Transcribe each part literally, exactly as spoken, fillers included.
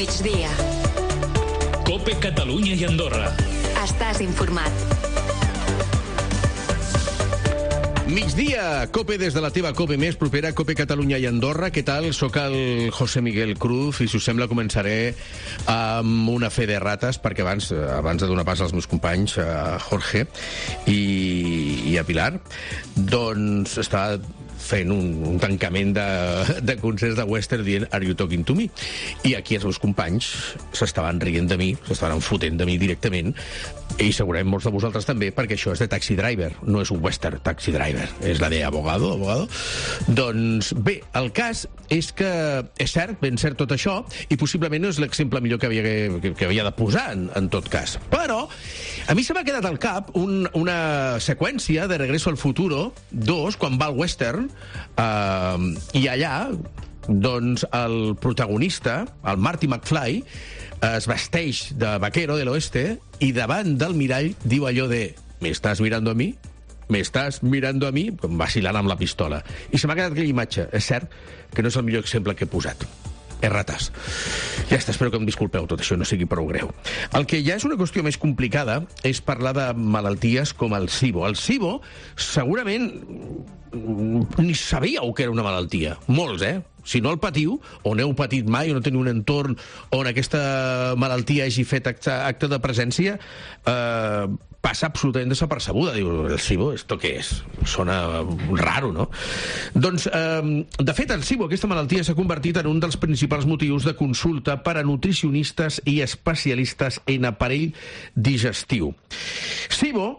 migdia. COPE Catalunya i Andorra. Estàs informat. Migdia, COPE des de la teva COPE més propera, COPE Catalunya i Andorra. Què tal? Soc el José Miguel Cruz i, si us sembla, començaré amb una fe de rates, perquè abans abans de donar pas als meus companys, a Jorge i, i a Pilar, doncs estava fent un, un tancament de, de concerts de western dient "Are you talking to me?" I aquí els meus companys s'estaven rient de mi, s'estaven fotent de mi directament, i segurament molts de vosaltres també, perquè això és de Taxi Driver, no és un western Taxi Driver, és la de abogado, abogado. Doncs bé, el cas és que és cert, ben cert tot això, i possiblement no és l'exemple millor que havia, que, que havia de posar en, en tot cas. Però a mi se m'ha quedat al cap un, una seqüència de Regreso al Futuro dos, quan va al western, Uh, i allà doncs el protagonista, el Marty McFly, es vesteix de vaquero de l'oeste i davant del mirall diu allò de "¿Me estás mirando a mí? ¿Me estás mirando a mí?", vacilant amb la pistola. I se m'ha quedat aquella imatge. És cert que no és el millor exemple que he posat. Errates. Ja està, espero que em disculpeu, tot això no sigui prou greu. El que ja és una qüestió més complicada és parlar de malalties com el SIBO. El SIBO, segurament, ni sabíeu que era una malaltia. Molts, eh? Si no el patiu, o n'heu patit mai, o no teniu un entorn on aquesta malaltia hagi fet acte, acte de presència, eh, passa absolutament desapercebuda. Diu, el SIBO, ¿esto qué es? Sona raro, no? Doncs, eh, de fet, el SIBO, aquesta malaltia, s'ha convertit en un dels principals motius de consulta per a nutricionistes i especialistes en aparell digestiu. SIBO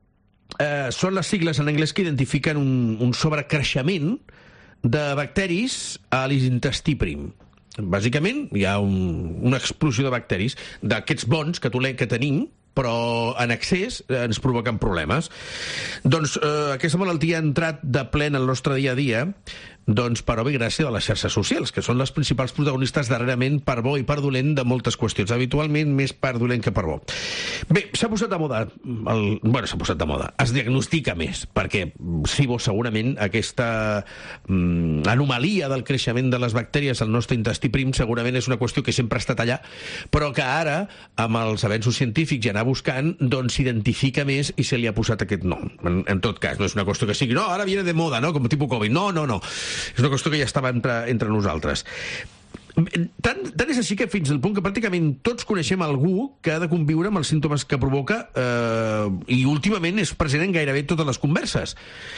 eh, són les sigles en anglès que identifiquen un, un sobrecreixement de bacteris a l'intestí prim. Bàsicament, hi ha un, una explosió de bacteris, d'aquests bons que, que tenim, però en excés eh, ens provoquen problemes. Doncs eh, aquesta malaltia ha entrat de ple en el nostre dia a dia, doncs per obra i gràcia de les xarxes socials, que són les principals protagonistes darrerament, per bo i per dolent, de moltes qüestions. Habitualment més per dolent que per bo. Bé, s'ha posat de moda, el, bueno, s'ha posat de moda, es diagnostica més, perquè SIBO segurament, aquesta mm, anomalia del creixement de les bactèries al nostre intestí prim, segurament és una qüestió que sempre ha estat allà, però que ara, amb els avenços científics i anar buscant, doncs s'identifica més i se li ha posat aquest nom. En, en tot cas, no és una qüestió que sigui, no, ara viene de moda, no?, com tipus Covid. No, no, no. És una qüestió que ja estava entre, entre nosaltres. Tant, tant és així que fins al punt que pràcticament tots coneixem algú que ha de conviure amb els símptomes que provoca, eh, i últimament és present en gairebé totes les converses.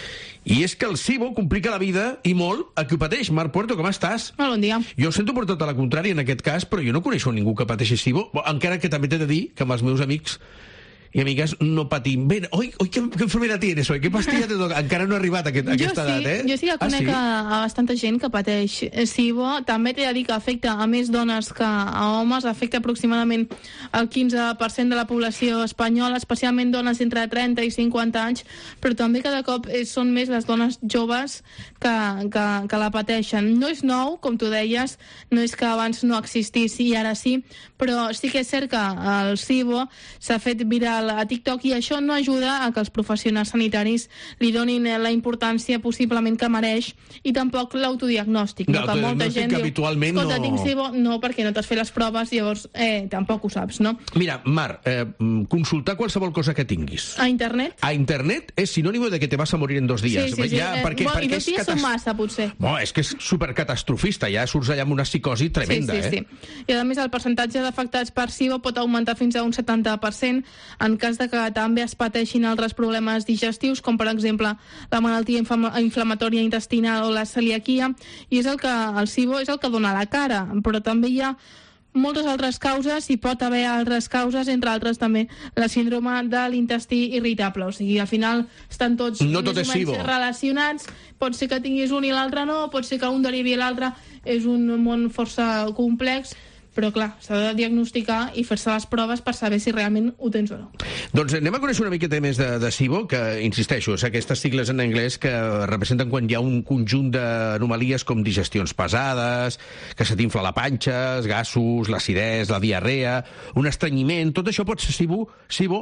I és que el SIBO complica la vida, i molt, a qui ho pateix. Marc Puerto, com estàs? Molt bon dia. Jo sento per tota la contrària en aquest cas, però jo no coneixo ningú que pateixi SIBO, encara que també t'he de dir que amb els meus amics i amigues no patim. Bé, oi, oi, què, què enfermedad tienes, oi? Què pastilla te toca? Encara no ha arribat a, aquest, a aquesta sí, edat, eh? Jo sí que conec ah, sí? a, a bastanta gent que pateix SIBO. També t'he de dir que afecta a més dones que a homes. Afecta aproximadament el quinze per cent de la població espanyola, especialment dones entre trenta i cinquanta anys, però també cada cop són més les dones joves que, que, que la pateixen. No és nou, com tu deies, no és que abans no existís i ara sí, però sí que és cert que el SIBO s'ha fet viral a TikTok i això no ajuda a que els professionals sanitaris li donin la importància possiblement que mereix i tampoc l'autodiagnòstic. No, que molta gent diu, escolta, no... tinc SIBO, no, perquè no t'has fet les proves, llavors eh, tampoc ho saps, no? Mira, Mar, eh, consultar qualsevol cosa que tinguis a internet a internet és sinònimo de que te vas a morir en dos dies. Sí, sí, sí. Ja, eh, perquè, bueno, perquè i dos dies són massa, potser. Bo, és que és supercatastrofista, ja surts allà amb una psicosi tremenda. Sí, sí, eh? sí. I a més el percentatge d'afectats per SIBO pot augmentar fins a un setanta per cent en cas de que també es pateixin altres problemes digestius, com per exemple la malaltia inflamatòria intestinal o la celiaquia, i és el que el SIBO és el que dona la cara, però també hi ha moltes altres causes, i pot haver altres causes, entre altres també la síndrome de l'intestí irritable. O sigui, al final estan tots no tot més o menys relacionats. Pot ser que tinguis un i l'altre no, pot ser que un derivi i l'altre. És un món força complex, però clar, s'ha de diagnosticar i fer-se les proves per saber si realment ho tens o no. Doncs anem a conèixer una miqueta més de, de SIBO, que, insisteixo, és aquestes sigles en anglès que representen quan hi ha un conjunt d'anomalies com digestions pesades, que se t'infla la panxa, els gasos, l'acidesa, la diarrea, un estrenyiment. Tot això pot ser SIBO, SIBO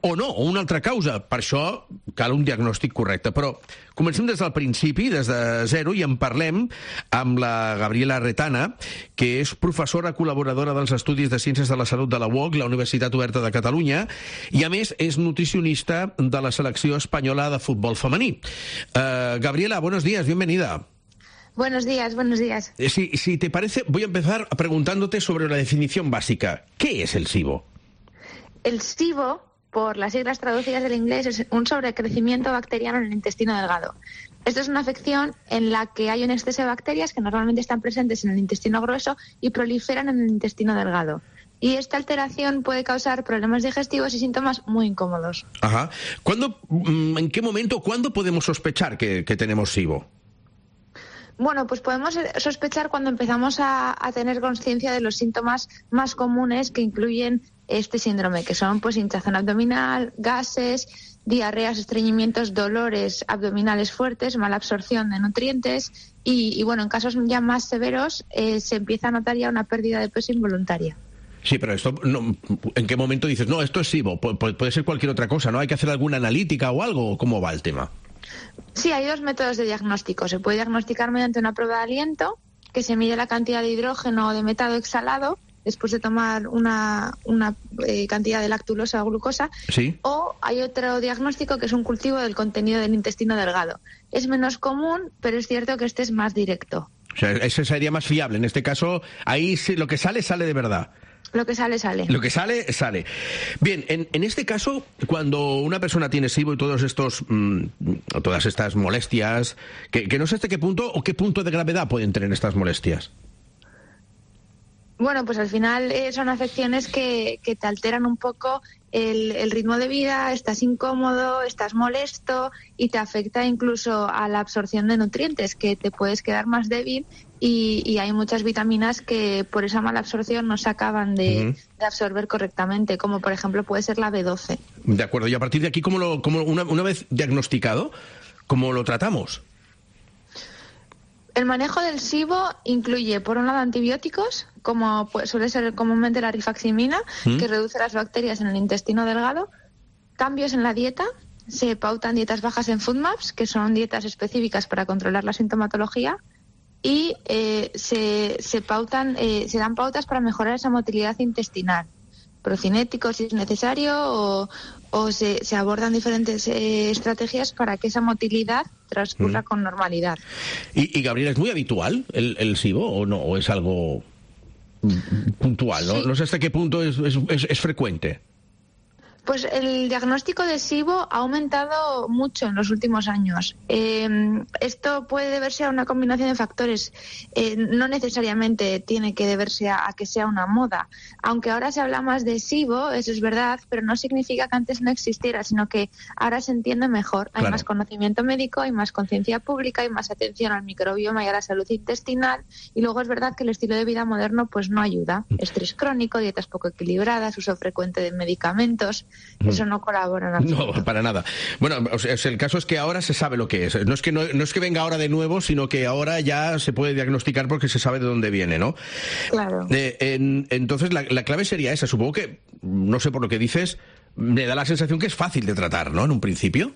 o no, o una altra causa. Per això cal un diagnòstic correcte. Però comencem des del principi, des de zero, i en parlem amb la Gabriela Retana, que és professora col·laboradora dels Estudis de Ciències de la Salut de la U O C, la Universitat Oberta de Catalunya, i a més és nutricionista de la selecció espanyola de futbol femení. Uh, Gabriela, buenos días, bienvenida. Buenos días, buenos días. Si, si te parece, voy a empezar preguntándote sobre la definición básica. ¿Qué es el SIBO? El SIBO, por las siglas traducidas del inglés, es un sobrecrecimiento bacteriano en el intestino delgado. Esto es una afección en la que hay un exceso de bacterias que normalmente están presentes en el intestino grueso y proliferan en el intestino delgado. Y esta alteración puede causar problemas digestivos y síntomas muy incómodos. Ajá. ¿Cuándo, en qué momento, cuándo podemos sospechar que, que tenemos SIBO? Bueno, pues podemos sospechar cuando empezamos a, a tener conciencia de los síntomas más comunes que incluyen este síndrome, que son pues hinchazón abdominal, gases, diarreas, estreñimientos, dolores abdominales fuertes, mala absorción de nutrientes y, y bueno, en casos ya más severos eh, se empieza a notar ya una pérdida de peso involuntaria. Sí, pero esto, no, ¿en qué momento dices, no, esto es SIBO? Pu- puede ser cualquier otra cosa, ¿no? ¿Hay que hacer alguna analítica o algo? ¿Cómo va el tema? Sí, hay dos métodos de diagnóstico. Se puede diagnosticar mediante una prueba de aliento, que se mide la cantidad de hidrógeno o de metado exhalado después de tomar una, una eh, cantidad de lactulosa o glucosa. Sí. O hay otro diagnóstico que es un cultivo del contenido del intestino delgado. Es menos común, pero es cierto que este es más directo. O sea, ese sería más fiable. En este caso, ahí sí, lo que sale, sale de verdad. Lo que sale, sale. Lo que sale, sale. Bien, en, en este caso, cuando una persona tiene SIBO y todos estos, mmm, todas estas molestias, que, que no sé hasta qué punto o qué punto de gravedad pueden tener estas molestias. Bueno, pues al final eh, son afecciones que, que te alteran un poco el, el ritmo de vida, estás incómodo, estás molesto y te afecta incluso a la absorción de nutrientes, que te puedes quedar más débil y, y hay muchas vitaminas que por esa mala absorción no se acaban de, uh-huh. de absorber correctamente, como por ejemplo puede ser la B doce. De acuerdo, y a partir de aquí, ¿cómo lo, cómo una, una vez diagnosticado, cómo lo tratamos? El manejo del SIBO incluye, por un lado, antibióticos, como pues, suele ser comúnmente la rifaximina, ¿Mm? que reduce las bacterias en el intestino delgado, cambios en la dieta, se pautan dietas bajas en FODMAPs, que son dietas específicas para controlar la sintomatología, y eh, se, se, pautan, eh, se dan pautas para mejorar esa motilidad intestinal, procinéticos si es necesario, o, o se, se abordan diferentes eh, estrategias para que esa motilidad transcurra mm. con normalidad. Y, y Gabriela, ¿es muy habitual el, el SIBO o no? ¿O es algo puntual? ¿no? Sí. No sé hasta qué punto es, es, es, es frecuente. Pues el diagnóstico de SIBO ha aumentado mucho en los últimos años. Eh, esto puede deberse a una combinación de factores. Eh, no necesariamente tiene que deberse a, a que sea una moda. Aunque ahora se habla más de SIBO, eso es verdad, pero no significa que antes no existiera, sino que ahora se entiende mejor. Hay claro. más conocimiento médico, hay más conciencia pública, hay más atención al microbioma y a la salud intestinal. Y luego es verdad que el estilo de vida moderno pues no ayuda. Estrés crónico, dietas poco equilibradas, uso frecuente de medicamentos. Eso no colabora en No, para nada. Bueno, o sea, el caso es que ahora se sabe lo que es. No es que no, no es que venga ahora de nuevo, sino que ahora ya se puede diagnosticar porque se sabe de dónde viene, ¿no? Claro. Eh, en, entonces, la, la clave sería esa. Supongo que, no sé por lo que dices, me da la sensación que es fácil de tratar, ¿no? En un principio.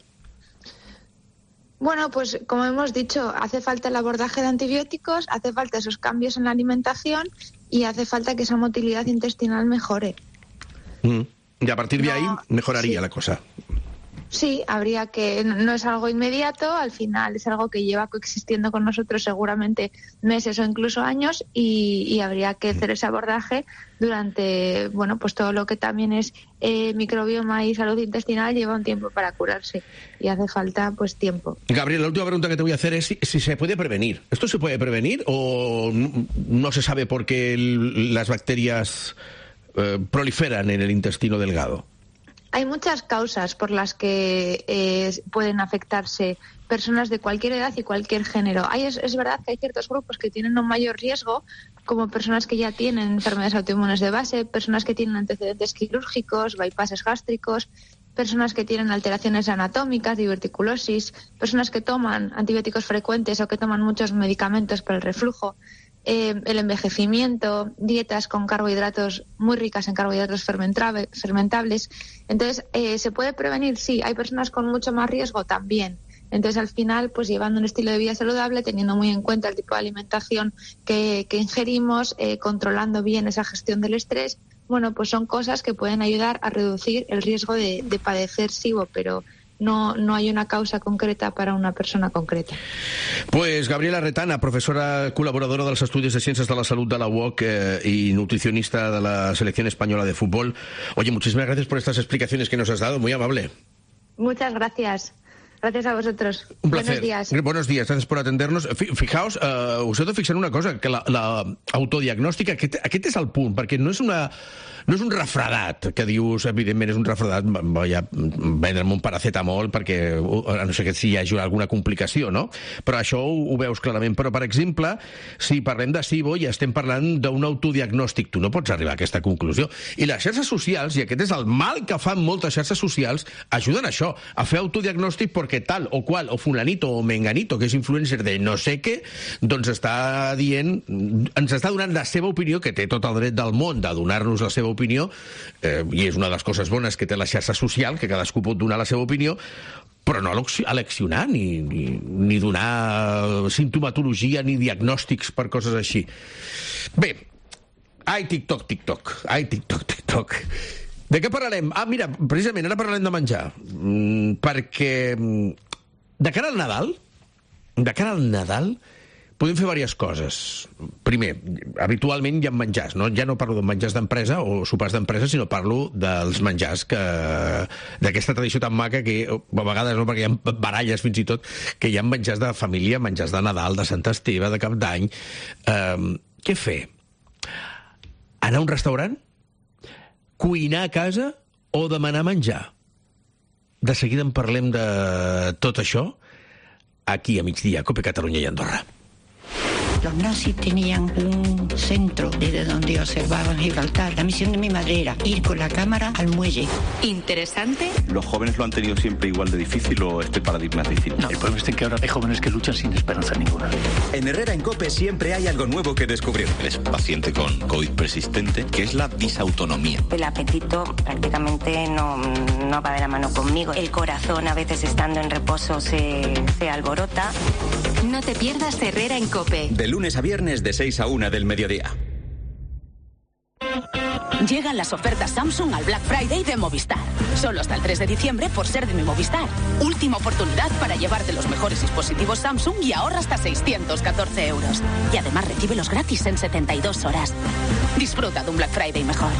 Bueno, pues como hemos dicho, hace falta el abordaje de antibióticos, hace falta esos cambios en la alimentación y hace falta que esa motilidad intestinal mejore. Mm. Y a partir de no, ahí mejoraría sí. la cosa. Sí, habría que... No es algo inmediato, al final es algo que lleva coexistiendo con nosotros seguramente meses o incluso años y, y habría que hacer ese abordaje durante, bueno, pues todo lo que también es eh, microbioma y salud intestinal lleva un tiempo para curarse y hace falta pues tiempo. Gabriel, la última pregunta que te voy a hacer es si, si se puede prevenir. ¿Esto se puede prevenir o no, no se sabe por qué el, las bacterias eh, proliferan en el intestino delgado? Hay muchas causas por las que eh, pueden afectarse personas de cualquier edad y cualquier género. Hay, es, es verdad que hay ciertos grupos que tienen un mayor riesgo, como personas que ya tienen enfermedades autoinmunes de base, personas que tienen antecedentes quirúrgicos, bypasses gástricos, personas que tienen alteraciones anatómicas, diverticulosis, personas que toman antibióticos frecuentes o que toman muchos medicamentos para el reflujo. eh, el envejecimiento, dietas con carbohidratos muy ricas en carbohidratos fermentables. Entonces, eh, ¿se puede prevenir? Sí. ¿Hay personas con mucho más riesgo? También. Entonces, al final, pues llevando un estilo de vida saludable, teniendo muy en cuenta el tipo de alimentación que, que ingerimos, eh, controlando bien esa gestión del estrés, bueno, pues son cosas que pueden ayudar a reducir el riesgo de, de padecer S I B O, pero no, no hay una causa concreta para una persona concreta. Pues Gabriela Retana, profesora colaboradora dels Estudis de Ciències de la Salut de la U O C eh, y nutricionista de la Selección Española de Fútbol. Oye, muchísimas gracias por estas explicaciones que nos has dado, muy amable. Muchas gracias. Gracias a vosotros. Un placer. Buenos días. Buenos días, gracias por atendernos. Fijaos, uh, us heu de fixar en una cosa, que la, la autodiagnòstica, aquest, aquest és el punt, perquè no és una... No és un refredat, que dius, evidentment és un refredat, ja vendre'm un paracetamol perquè, a no sé que si hi hagi alguna complicació, no? Però això ho, ho veus clarament. Però, per exemple, si parlem de S I B O i estem parlant d'un autodiagnòstic, tu no pots arribar a aquesta conclusió. I les xarxes socials, i aquest és el mal que fan moltes xarxes socials, ajuden a això, a fer autodiagnòstic perquè tal o qual, o fulanito o menganito, que és influencer de no sé què, doncs està dient, ens està donant la seva opinió, que té tot el dret del món de donar-nos la seva opinió, eh, i és una de les coses bones que té la xarxa social, que cadascú pot donar la seva opinió, però no eleccionar ni, ni, ni donar sintomatologia ni diagnòstics per coses així. Bé, ai, TikTok, TikTok, ai, TikTok, TikTok. De què parlarem? Ah, mira, precisament ara parlarem de menjar, mm, perquè de cara al Nadal, de cara al Nadal, podem fer diverses coses. Primer, habitualment hi ha menjars, no? Ja no parlo de menjars d'empresa o sopars d'empresa, sinó parlo dels menjars que... d'aquesta tradició tan maca que, a vegades no, perquè hi ha baralles fins i tot, que hi ha menjars de família, menjars de Nadal, de Sant Esteve, de Cap d'Any. Um, què fer? Anar a un restaurant? Cuinar a casa o demanar menjar? De seguida en parlem de tot això aquí a migdia, Cope Catalunya i Andorra. Los nazis tenían un centro desde donde observaban Gibraltar. La misión de mi madre era ir con la cámara al muelle. ¿Interesante? ¿Los jóvenes lo han tenido siempre igual de difícil o este paradigma es distinto? No, el problema es que ahora hay jóvenes que luchan sin esperanza ninguna. En Herrera en COPE siempre hay algo nuevo que descubrir. Es paciente con COVID persistente, que es la disautonomía. El apetito prácticamente no, no va de la mano conmigo. El corazón a veces estando en reposo se, se alborota. No te pierdas Herrera en COPE. De lunes a viernes de seis a una del mediodía. Llegan las ofertas Samsung al Black Friday de Movistar. Solo hasta el tres de diciembre por ser de mi Movistar. Última oportunidad para llevarte los mejores dispositivos Samsung y ahorra hasta seiscientos catorce euros. Y además recíbelos gratis en setenta y dos horas. Disfruta de un Black Friday mejor.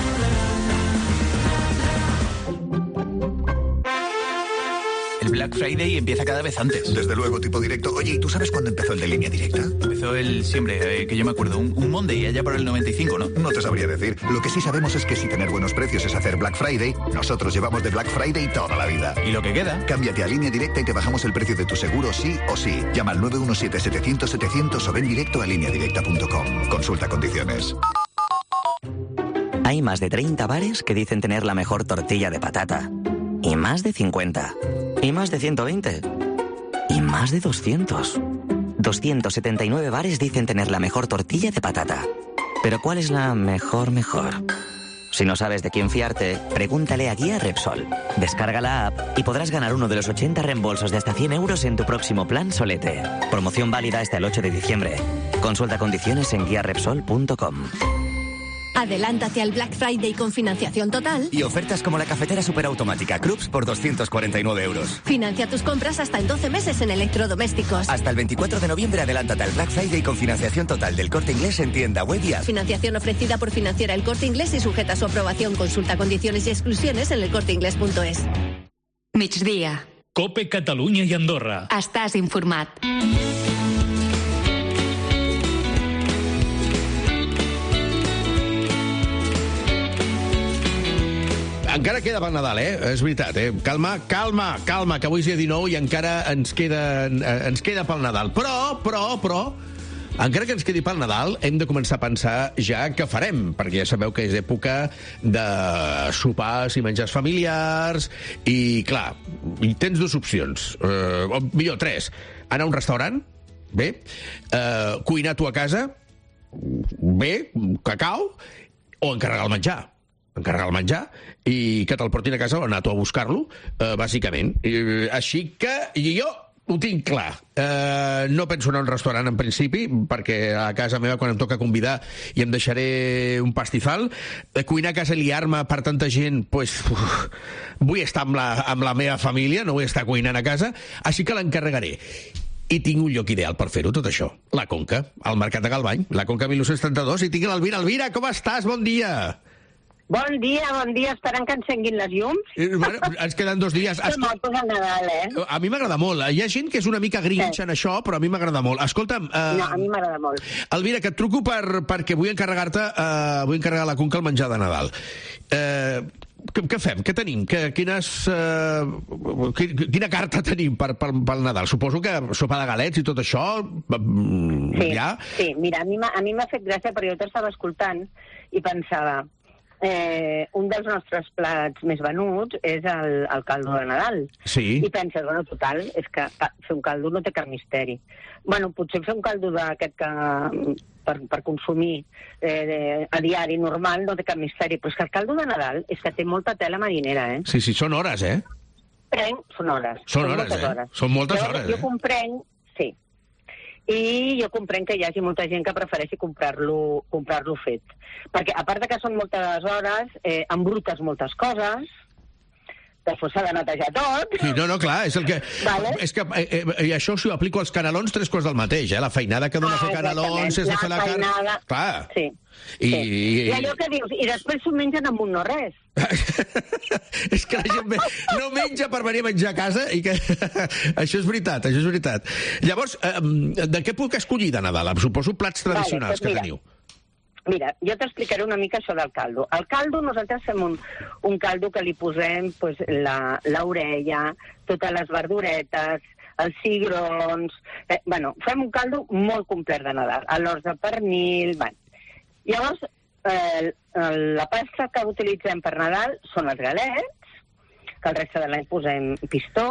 El Black Friday empieza cada vez antes. Desde luego, tipo directo. Oye, ¿y tú sabes cuándo empezó el de Línea Directa? Empezó el, siempre, eh, que yo me acuerdo, un, un Monday, allá por el noventa y cinco, ¿no? No te sabría decir. Lo que sí sabemos es que si tener buenos precios es hacer Black Friday, nosotros llevamos de Black Friday toda la vida. ¿Y lo que queda? Cámbiate a Línea Directa y te bajamos el precio de tu seguro sí o sí. Llama al nueve uno siete, setecientos, setecientos o ven directo a línea directa punto com. Consulta condiciones. Hay más de treinta bares que dicen tener la mejor tortilla de patata. Y más de cincuenta. Y más de ciento veinte. Y más de doscientos. doscientos setenta y nueve bares dicen tener la mejor tortilla de patata. Pero ¿cuál es la mejor mejor? Si no sabes de quién fiarte, pregúntale a Guía Repsol. Descarga la app y podrás ganar uno de los ochenta reembolsos de hasta cien euros en tu próximo plan Solete. Promoción válida hasta el ocho de diciembre. Consulta condiciones en guía repsol punto com. Adelántate al Black Friday con financiación total. Y ofertas como la cafetera superautomática Krups por doscientos cuarenta y nueve euros. Financia tus compras hasta en doce meses en electrodomésticos. Hasta el veinticuatro de noviembre adelántate al Black Friday con financiación total del Corte Inglés en tienda web y app. Financiación ofrecida por Financiera El Corte Inglés y sujeta a su aprobación. Consulta condiciones y exclusiones en elcorteinglés punto es. Migdia. Cope Catalunya i Andorra. Estàs informat. Encara queda per Nadal, eh? És veritat, eh? Calma, calma, calma, que avui és dia dinou i encara ens queda, ens queda pel Nadal. Però, però, però, encara que ens quedi pel Nadal, hem de començar a pensar ja què farem, perquè ja sabeu que és època de sopars i menjars familiars, i, clar, i tens dues opcions, eh, o millor, tres. Anar a un restaurant, bé, eh, cuinar tu a casa, bé, cacau, o encarregar el menjar. encarregar el menjar i que te'l portin a casa o anar tu a buscar-lo, eh, bàsicament. I, així que jo ho tinc clar. Eh, no penso anar a un restaurant en principi, perquè a casa meva quan em toca convidar i em deixaré un pastizal. Eh, cuinar a casa i liar-me per tanta gent, pues, uf, vull estar amb la, amb la meva família, no vull estar cuinant a casa, així que l'encarregaré. I tinc un lloc ideal per fer-ho, tot això. La Conca, al Mercat de Galvany, la Conca mil nou-cents trenta-dos, i tinc l'Alvira. Alvira, com estàs? Bon dia! Bon dia, bon dia, esperant que encenguin les llums. Eh, bueno, ens queden dos dies. Que motos al Nadal, eh? A mi m'agrada molt. Hi ha gent que és una mica grinch en això, però a mi m'agrada molt. Escolta'm... Eh, no, a mi m'agrada molt. Elvira, que et truco per, perquè vull encarregar-te, eh, vull encarregar a la Conca el menjar de Nadal. Eh, què, què fem? Què tenim? Que, quines, eh, quina carta tenim per, per, pel Nadal? Suposo que sopa de galets i tot això... Sí, ja... sí. Mira, a mi m'ha fet gràcia, perquè jo t'estava escoltant i pensava... Eh, un dels nostres plats més venuts és el, el caldo de Nadal. Sí. I penses, bueno, total, és que fer un caldo no té cap misteri. Bueno, potser fer un caldo d'aquest que per, per consumir eh, a diari normal no té cap misteri, però és que el caldo de Nadal és que té molta tela marinera, eh? Sí, sí, són hores, eh? Prenc, són hores. Són, són hores, eh? Hores. Són moltes jo, hores, jo eh? Jo comprenc, sí. I jo comprenc que hi hagi molta gent que prefereixi comprar-lo comprar-lo fet. Perquè, a part de que són moltes hores, eh, embrutes moltes coses, després s'ha de netejar tot. Sí, no, no, clar, és el que... Vale. És que eh, eh, i això si ho aplico als canelons, tres quarts del mateix, eh? La feinada que dona ah, fer canelons, és de fer la carn... Clar. Sí. I, sí. i, I allò que dius, i després s'ho mengen amb un no res. És que la gent no menja per venir a menjar a casa i que... Això és veritat, això és veritat. Llavors, eh, de què puc escollir de Nadal? Suposo plats tradicionals vale, doncs que mira, teniu. Mira, jo t'explicaré una mica això del caldo. El caldo, nosaltres fem un, un caldo que li posem pues, l'orella, totes les verduretes, els cigrons... Eh, bueno, fem un caldo molt complet de Nadal. L'os de pernil... Bueno. Llavors, eh, la pasta que utilitzem per Nadal són els galets, que el reste de l'any posem pistó,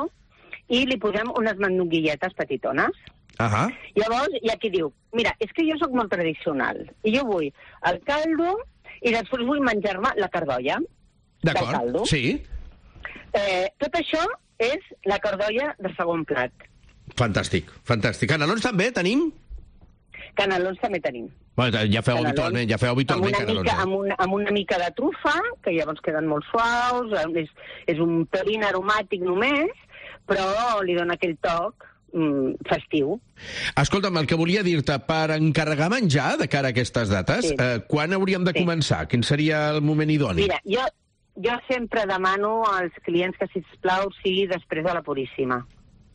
i li posem unes mandonguilletes petitones. Uh -huh. Llavors, hi ha qui diu, mira, és que jo sóc molt tradicional, i jo vull el caldo, i després vull menjar-me la cardolla del caldo. Sí. Eh, tot això és la cardolla de segon plat. Fantàstic, fantàstic. Canelons també tenim? Canelons també tenim. Bueno, ja feu canelons, habitualment, ja feu habitualment amb una canelons. Mica, amb, una, amb una mica de trufa, que llavors queden molt suaus, és, és un pelín aromàtic només, però li dona aquell toc festiu. Escolta'm, el que volia dir-te, per encarregar menjar de cara a aquestes dates, sí. eh, quan hauríem de sí. començar? Quin seria el moment idoni? Mira, jo, jo sempre demano als clients que, sisplau, sigui després de la Puríssima.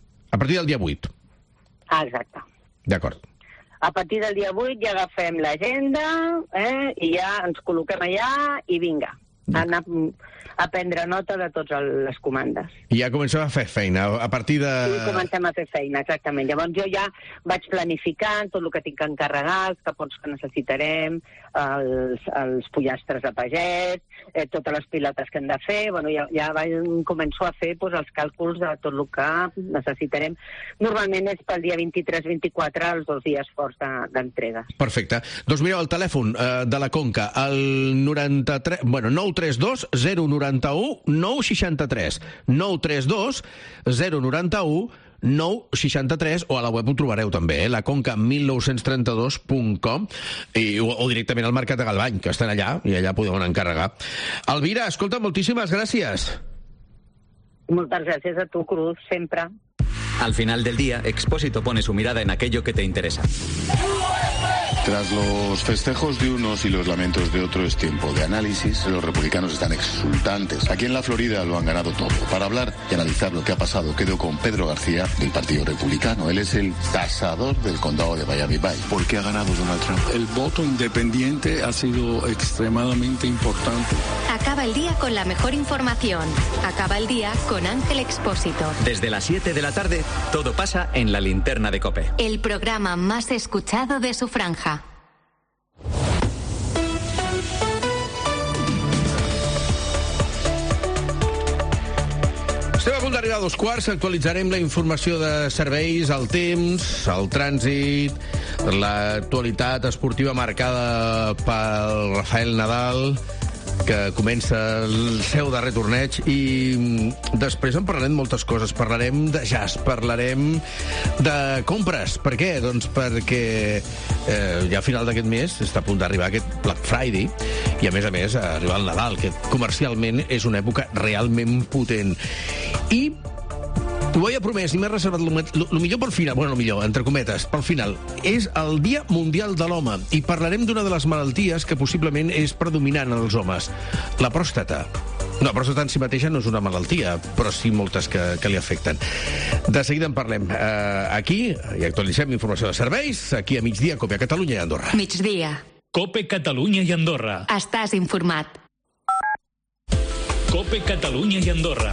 A partir del dia vuit? Ah, exacte. D'acord. A partir del dia vuit ja agafem l'agenda eh, i ja ens col·loquem allà i vinga, anar a prendre nota de totes les comandes. I ja comencem a fer feina, a partir de... Sí, comencem a fer feina, exactament. Llavors jo ja vaig planificant tot el que tinc que encarregar, els capons que necessitarem, els, els pollastres de pagès, eh, totes les pilotes que hem de fer, bueno, ja, ja vaig, començo a fer pues, els càlculs de tot el que necessitarem. Normalment és pel dia vint-i-tres vint-i-quatre, els dos dies forts d'entrega. De, Perfecte. Doncs mireu, el telèfon eh, de la Conca, el noranta-tres... Bueno, nou tres dos zero noranta-u nou seixanta-tres. nou tres dos zero noranta-u nou seixanta-tres, o a la web ho trobareu també, eh? la conca mil nou-cents trenta-dos punt com, i, o, o directament al Mercat de Galvany, que estan allà, i allà podeu encarregar. Elvira, escolta, moltíssimes gràcies. Moltes gràcies a tu, Cruz, sempre. Al final del día, Expósito pone su mirada en aquello que te interesa. Tras los festejos de unos y los lamentos de otro, es tiempo de análisis. Los republicanos están exultantes. Aquí en la Florida lo han ganado todo. Para hablar y analizar lo que ha pasado, quedo con Pedro García, del Partido Republicano. Él es el tasador del condado de Miami-Dade. ¿Por qué ha ganado Donald Trump? El voto independiente ha sido extremadamente importante. Acaba el día con la mejor información. Acaba el día con Ángel Expósito. Desde las siete de la tarde, todo pasa en la linterna de COPE. El programa más escuchado de su franja. Estem a punt d'arribar a dos quarts, actualitzarem la informació de serveis, el temps, el trànsit, l'actualitat esportiva marcada pel Rafael Nadal, que comença el seu darrer torneig, i després en parlarem moltes coses. Parlarem de jazz, parlarem de compres. Per què? Doncs perquè eh, ja a final d'aquest mes està a punt d'arribar aquest Black Friday, i a més a més arriba el Nadal, que comercialment és una època realment potent. I ho havia promès i m'he reservat el millor pel final, bueno, el millor, entre cometes, pel final. És el Dia Mundial de l'Home, i parlarem d'una de les malalties que possiblement és predominant en els homes, la pròstata. No, la pròstata en si mateixa no és una malaltia, però sí moltes que, que li afecten. De seguida en parlem. Uh, aquí, i actualitzem informació de serveis, aquí a migdia, Cope a Catalunya i Andorra. Migdia. Cope Catalunya i Andorra. Estàs informat. Cope Catalunya i Andorra.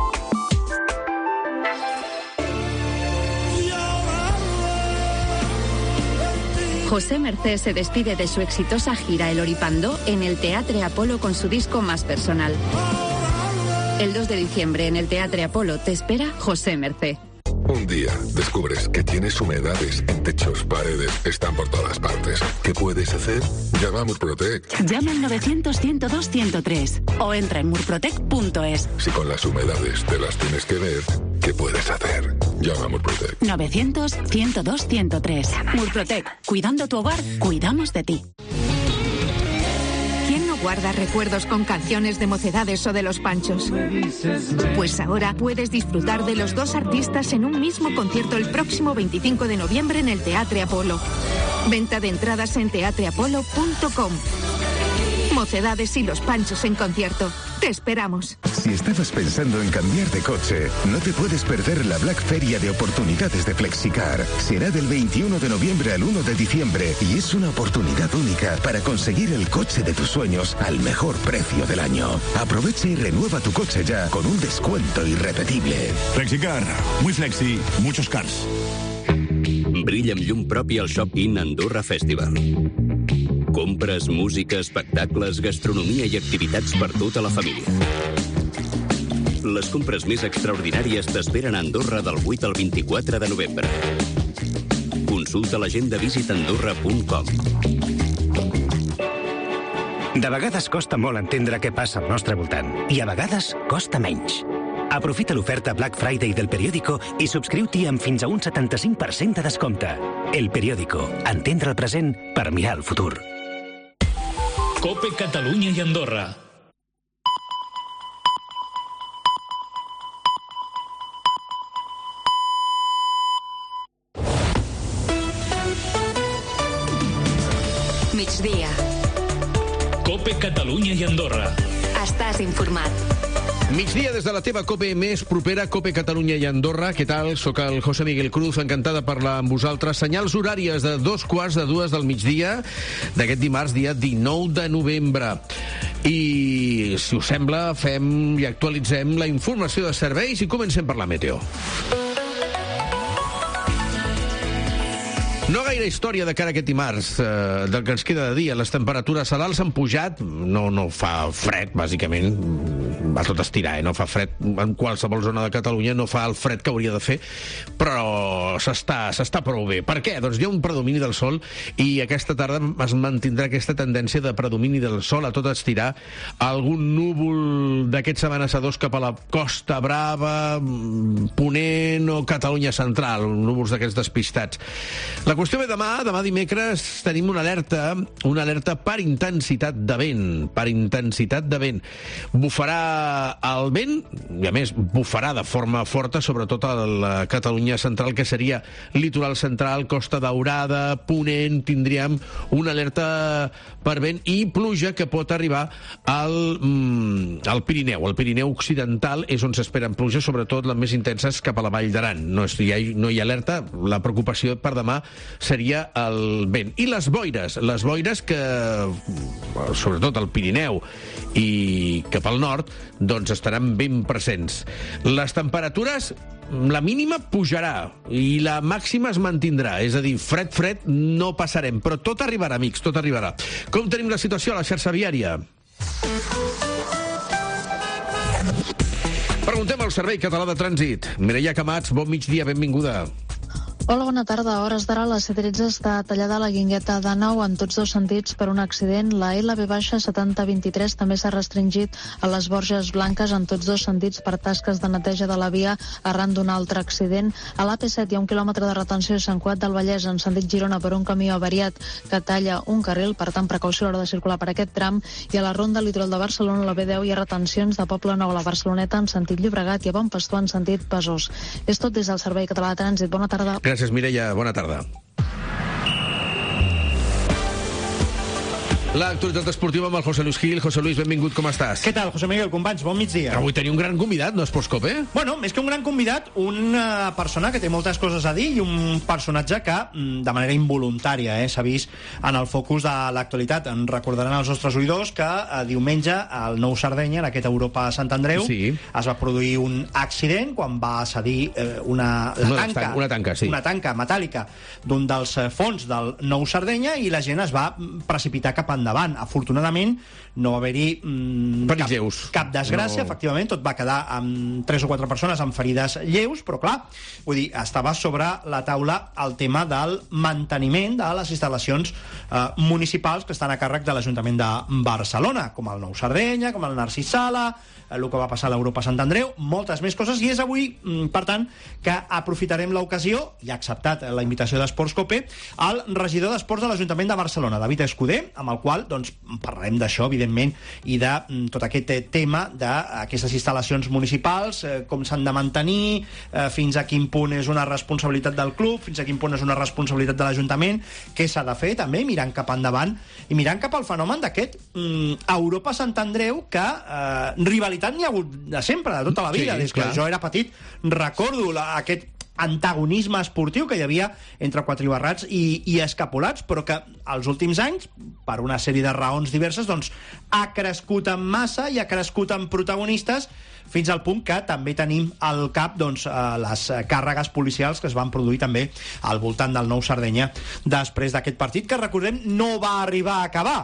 José Mercé se despide de su exitosa gira El Oripandó en el Teatre Apolo con su disco más personal. El dos de diciembre en el Teatre Apolo te espera José Mercé. Un día descubres que tienes humedades en techos, paredes, están por todas partes. ¿Qué puedes hacer? Llama a Murprotec. Llama al novecientos, ciento dos, ciento tres o entra en murprotec punto es. Si con las humedades te las tienes que ver, ¿qué puedes hacer? Llama a Murprotec. novecientos, ciento dos, ciento tres. Murprotec. Cuidando tu hogar, cuidamos de ti. ¿Quién no guarda recuerdos con canciones de Mocedades o de Los Panchos? Pues ahora puedes disfrutar de los dos artistas en un mismo concierto el próximo veinticinco de noviembre en el Teatre Apolo. Venta de entradas en teatre apolo punto com. Mocedades y Los Panchos en concierto. Te esperamos. Si estabas pensando en cambiar de coche, no te puedes perder la Black Feria de oportunidades de Flexicar. Será del veintiuno de noviembre al uno de diciembre y es una oportunidad única para conseguir el coche de tus sueños al mejor precio del año. Aprovecha y renueva tu coche ya con un descuento irrepetible. Flexicar, muy flexi, muchos cars. Brilla amb llum propi al Shop-in Andorra Festival. Compres, música, espectacles, gastronomia i activitats per tota la família. Les compres més extraordinàries t'esperen a Andorra del vuit al vint-i-quatre de novembre. Consulta l'agenda visit andorra punt com. De vegades costa molt entendre què passa al nostre voltant, i a vegades costa menys. Aprofita l'oferta Black Friday del Periódico i subscriu-t'hi amb fins a un setanta-cinc per cent de descompte. El Periódico. Entendre el present per mirar el futur. Cope Catalunya i Andorra. Migdia. Cope Catalunya i Andorra. Estàs informat. Migdia des de la teva Cope més propera, Cope Catalunya i Andorra. Què tal? Soc el José Miguel Cruz, encantada de parlar amb vosaltres. Senyals horàries de dos quarts de dues del migdia d'aquest dimarts, dia dinou de novembre. I, si us sembla, fem i actualitzem la informació de serveis i comencem per la meteo. No gaire història de cara a aquest dimarts, eh, del que ens queda de dia. Les temperatures a dalt s'han pujat, no, no fa fred, bàsicament, va tot estirar, eh? No fa fred en qualsevol zona de Catalunya, no fa el fred que hauria de fer, però s'està s'està prou bé. Per què? Doncs hi ha un predomini del sol i aquesta tarda es mantindrà aquesta tendència de predomini del sol a tot estirar. Algun núvol d'aquests amenaçadors cap a la Costa Brava, Ponent o Catalunya Central, núvols d'aquests despistats. La qüestió ve demà, demà dimecres, tenim una alerta, una alerta per intensitat de vent, per intensitat de vent. Bufarà el vent, i a més bufarà de forma forta, sobretot a la Catalunya Central, que seria litoral central, Costa Daurada, Ponent, tindríem una alerta per vent i pluja que pot arribar al, mm, al Pirineu. El Pirineu Occidental és on s'esperen pluja, sobretot les més intenses cap a la Vall d'Aran. No hi ha, no hi ha alerta, la preocupació per demà seria el vent. I les boires, les boires que, sobretot al Pirineu i cap al nord, doncs estaran ben presents. Les temperatures, la mínima pujarà i la màxima es mantindrà, és a dir, fred, fred no passarem, però tot arribarà, amics, tot arribarà. Com tenim la situació a la xarxa viària? Preguntem al Servei Català de Trànsit. Mireia Camats, bon migdia, benvinguda. Hola, bona tarda. A hores d'ara a la C tretze està tallada la Guingueta de Nou en tots dos sentits per un accident. La L B setanta vint-i-tres també s'ha restringit a les Borges Blanques en tots dos sentits per tasques de neteja de la via arran d'un altre accident. A l'A P set hi ha un quilòmetre de retenció a Sant Cugat del Vallès en sentit Girona per un camió avariat que talla un carril, per tant precaució a l'hora de circular per aquest tram. I a la ronda litoral de Barcelona, a la B deu, hi ha retencions de Poble Nou a la Barceloneta en sentit Llobregat i a Bon Pastor en sentit Besòs. És tot des del Servei Català de Trànsit. Bona tarda. Gràcies, Mireia. Bona tarda. L'actualitat esportiva amb el José Luis Gil. José Luis, benvingut, com estàs? Què tal, José Miguel, companys? Bon migdia. Avui tenim un gran convidat, no és Postcope? Bueno, més que un gran convidat, una persona que té moltes coses a dir i un personatge que, de manera involuntària, eh, s'ha vist en el focus de l'actualitat. En recordaran els nostres oïdors que eh, diumenge al Nou Sardenya, en aquest Europa Sant Andreu, sí. es va produir un accident quan va cedir eh, una, la una, tanca, una tanca, sí. una tanca metàl·lica d'un dels fons del Nou Sardenya i la gent es va precipitar cap endavant. Afortunadament no va haver-hi mm, cap, cap desgràcia, no. Efectivament, tot va quedar amb tres o quatre persones amb ferides lleus, però clar, vull dir, estava sobre la taula el tema del manteniment de les instal·lacions eh, municipals que estan a càrrec de l'Ajuntament de Barcelona, com el Nou Sardenya, com el Narcís Sala, el que va passar a l'Europa Sant Andreu, moltes més coses, i és avui, per tant, que aprofitarem l'ocasió, i ha acceptat la invitació d'Esports Cope, el regidor d'Esports de l'Ajuntament de Barcelona, David Escudé, amb el qual doncs, parlarem d'això, evidentment, i de tot aquest tema d'aquestes instal·lacions municipals, eh, com s'han de mantenir, eh, fins a quin punt és una responsabilitat del club, fins a quin punt és una responsabilitat de l'Ajuntament, què s'ha de fer, també, mirant cap endavant, i mirant cap al fenomen d'aquest mm, Europa Sant Andreu, que eh, rivalitat n'hi ha hagut de sempre, de tota la vida, sí, des que clar. Jo era petit, recordo la, aquest antagonisme esportiu que hi havia entre quatribarrats i, i escapolats, però que als últims anys, per una sèrie de raons diverses, doncs ha crescut en massa i ha crescut en protagonistes, fins al punt que també tenim al cap doncs, les càrregues policials que es van produir també al voltant del Nou Sardenya després d'aquest partit, que recordem no va arribar a acabar.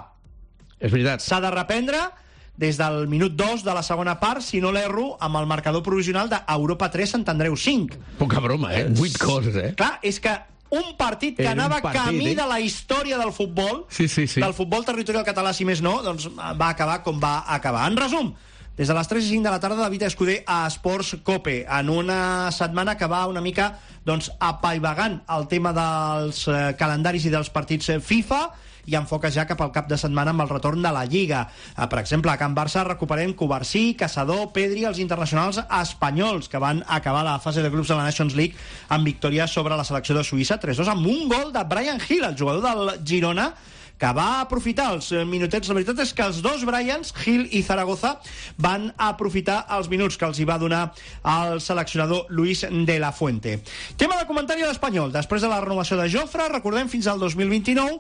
És veritat. S'ha de reprendre des del minut dos de la segona part, si no l'erro, amb el marcador provisional d'Europa tres, Sant Andreu cinc. Poca broma, eh? Vuit coses, eh? Clar, és que un partit que Era anava partit, camí eh? de la història del futbol, sí, sí, sí. del futbol territorial català, si més no, doncs va acabar com va acabar. En resum, des de les tres i cinc de la tarda, David Escudé a Esports Cope, en una setmana que va una mica doncs, apaivagant el tema dels eh, calendaris i dels partits eh, FIFA, i enfoca ja cap al cap de setmana amb el retorn de la Lliga. Eh, per exemple, a Can Barça recuperem Covarsí, Caçador, Pedri, els internacionals espanyols que van acabar la fase de grups de la Nations League amb victòria sobre la selecció de Suïssa tres dos, amb un gol de Brian Hill, el jugador del Girona, que va aprofitar els minutets. La veritat és que els dos Bryans, Hill i Zaragoza, van aprofitar els minuts que els hi va donar el seleccionador Luis de la Fuente. Tema de comentari a l'Espanyol. Després de la renovació de Jofre, recordem, fins al dos mil vint-i-nou,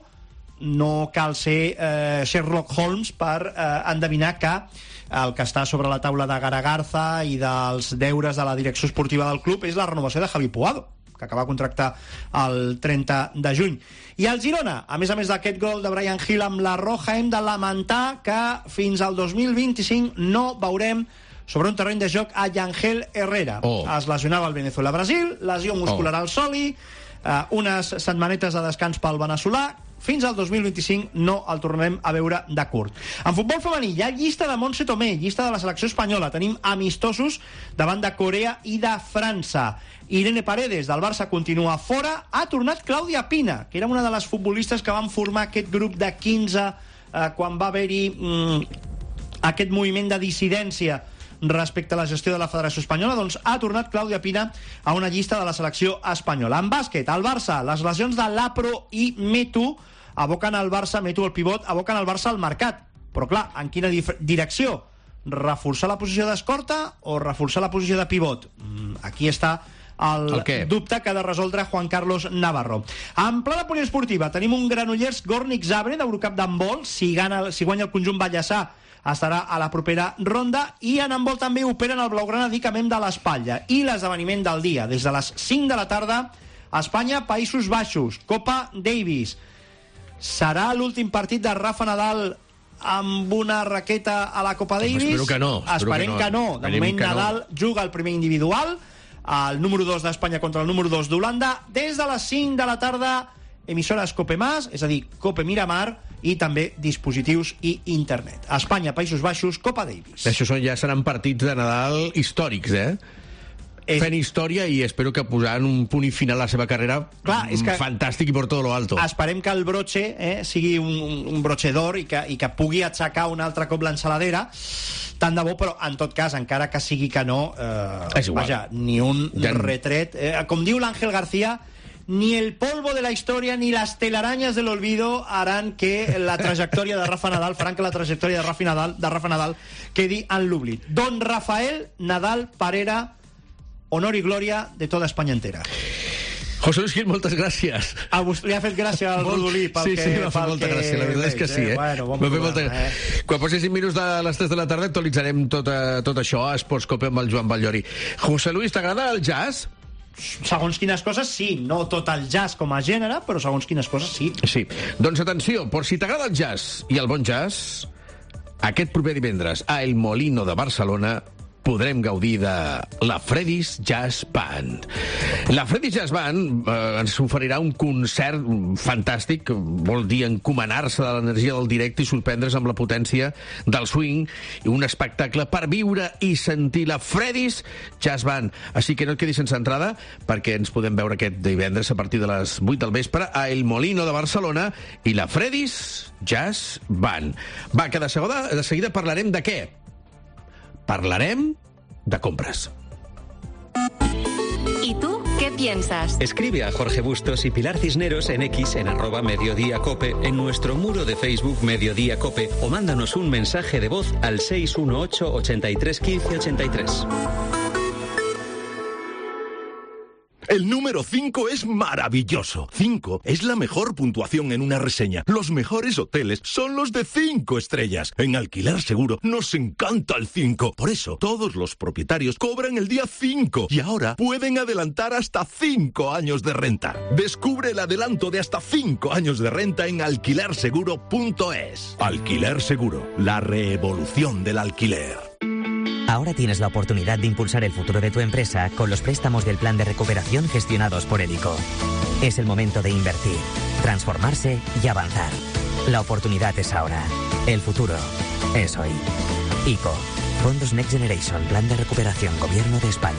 no cal ser eh, Sherlock Holmes per eh, endevinar que el que està sobre la taula de Garagarza i dels deures de la direcció esportiva del club és la renovació de Javi Puado, que acaba de contractar el trenta de juny. I el Girona, a més a més d'aquest gol de Brian Hill amb la roja, hem de lamentar que fins al dos mil vint-i-cinc no veurem sobre un terreny de joc a Yangel Herrera. Oh. Es lesionava el Venezuela-Brasil, lesió muscular oh. al soli, eh, unes setmanetes de descans pel veneçolà. Fins al dos mil vint-i-cinc no el tornarem a veure de curt. En futbol femení hi ha llista de Montse Tomé, llista de la selecció espanyola. Tenim amistosos davant de Corea i de França. Irene Paredes, del Barça, continua fora. Ha tornat Clàudia Pina, que era una de les futbolistes que van formar aquest grup de quinze eh, quan va haver-hi mm, aquest moviment de dissidència respecte a la gestió de la Federació Espanyola. Doncs ha tornat Clàudia Pina a una llista de la selecció espanyola. En bàsquet, al Barça, les lesions de Lapro i Metu aboquen al Barça, Metu el pivot, aboquen al Barça al mercat. Però clar, en quina direcció? Reforçar la posició d'escorta o reforçar la posició de pivot? Aquí està el, el dubte que ha de resoldre Juan Carlos Navarro. En plana poliesportiva tenim un Granollers Górnik Zabre d'Eurocup d'handbol. Si, gana, si guanya el conjunt Ballassà estarà a la propera ronda, i en handbol també operen el blaugrana Dicamem de l'Espatlla. I l'esdeveniment del dia, des de les cinc de la tarda, Espanya, Països Baixos, Copa Davis. Serà l'últim partit de Rafa Nadal amb una raqueta a la Copa Davis? Espero que no. Esperem que no. De moment, Nadal juga el primer individual, el número dos d'Espanya contra el número dos d'Holanda, des de les cinc de la tarda, emissores Cope Más, és a dir, Cope Miramar, i també dispositius i internet. Espanya, Països Baixos, Copa Davis. Això són, ja seran partits de Nadal històrics, eh? És... fent història i espero que posant un punt i final a la seva carrera. Clar, és que fantàstic i por todo lo alto. Esperem que el broche eh, sigui un, un broche d'or i, que, i que pugui aixecar un altre cop l'ensaladera, tant de bo, però en tot cas, encara que sigui que no, eh, vaja, ni un ja... retret. Eh, com diu l'Àngel García, ni el polvo de la historia ni las telarañas del olvido harán que la trajectòria de Rafa Nadal, faran que la trajectòria de Rafa Nadal, de Rafa Nadal quedi en l'oblit. Don Rafael Nadal Parera, honor i glòria de tota Espanya entera. José Luis Gil, moltes gràcies. A vostè li ha fet gràcia al Rodolí pel sí, que... Sí, sí, m'ha fet molta que... gràcia, la veritat és que sí, eh? Bueno, bon programa, molta... eh? Quan passin minuts de les tres de la tarda actualitzarem tot, uh, tot això a Esports Cope amb el Joan Batllori. José Luis, t'agrada el jazz? Segons quines coses, sí. No tot el jazz com a gènere, però segons quines coses, sí. Sí. Doncs atenció, per si t'agrada el jazz i el bon jazz, aquest proper divendres a El Molino de Barcelona podrem gaudir de la Freddy's Jazz Band. La Freddy's Jazz Band eh, ens oferirà un concert fantàstic, vol dir encomanar-se de l'energia del directe i sorprendre's amb la potència del swing, i un espectacle per viure i sentir la Freddy's Jazz Band. Així que no et quedis sense entrada, perquè ens podem veure aquest divendres a partir de les vuit del vespre a El Molino de Barcelona i la Freddy's Jazz Band. Va, que de seguida, de seguida parlarem de què? Parlarem de compras. ¿Y tú qué piensas? Escribe a Jorge Bustos y Pilar Cisneros en X en arroba Mediodía Cope, en nuestro muro de Facebook Mediodía Cope, o mándanos un mensaje de voz al seis uno ocho, ochenta y tres, quince, ochenta y tres. El número cinco es maravilloso. cinco es la mejor puntuación en una reseña. Los mejores hoteles son los de cinco estrellas. En Alquiler Seguro nos encanta el cinco. Por eso, todos los propietarios cobran el día cinco y ahora pueden adelantar hasta cinco años de renta. Descubre el adelanto de hasta cinco años de renta en alquiler seguro punto es. Alquiler Seguro, la revolución del alquiler. Ahora tienes la oportunidad de impulsar el futuro de tu empresa con los préstamos del Plan de Recuperación gestionados por el I C O. Es el momento de invertir, transformarse y avanzar. La oportunidad es ahora. El futuro es hoy. I C O. Fondos Next Generation. Plan de Recuperación. Gobierno de España.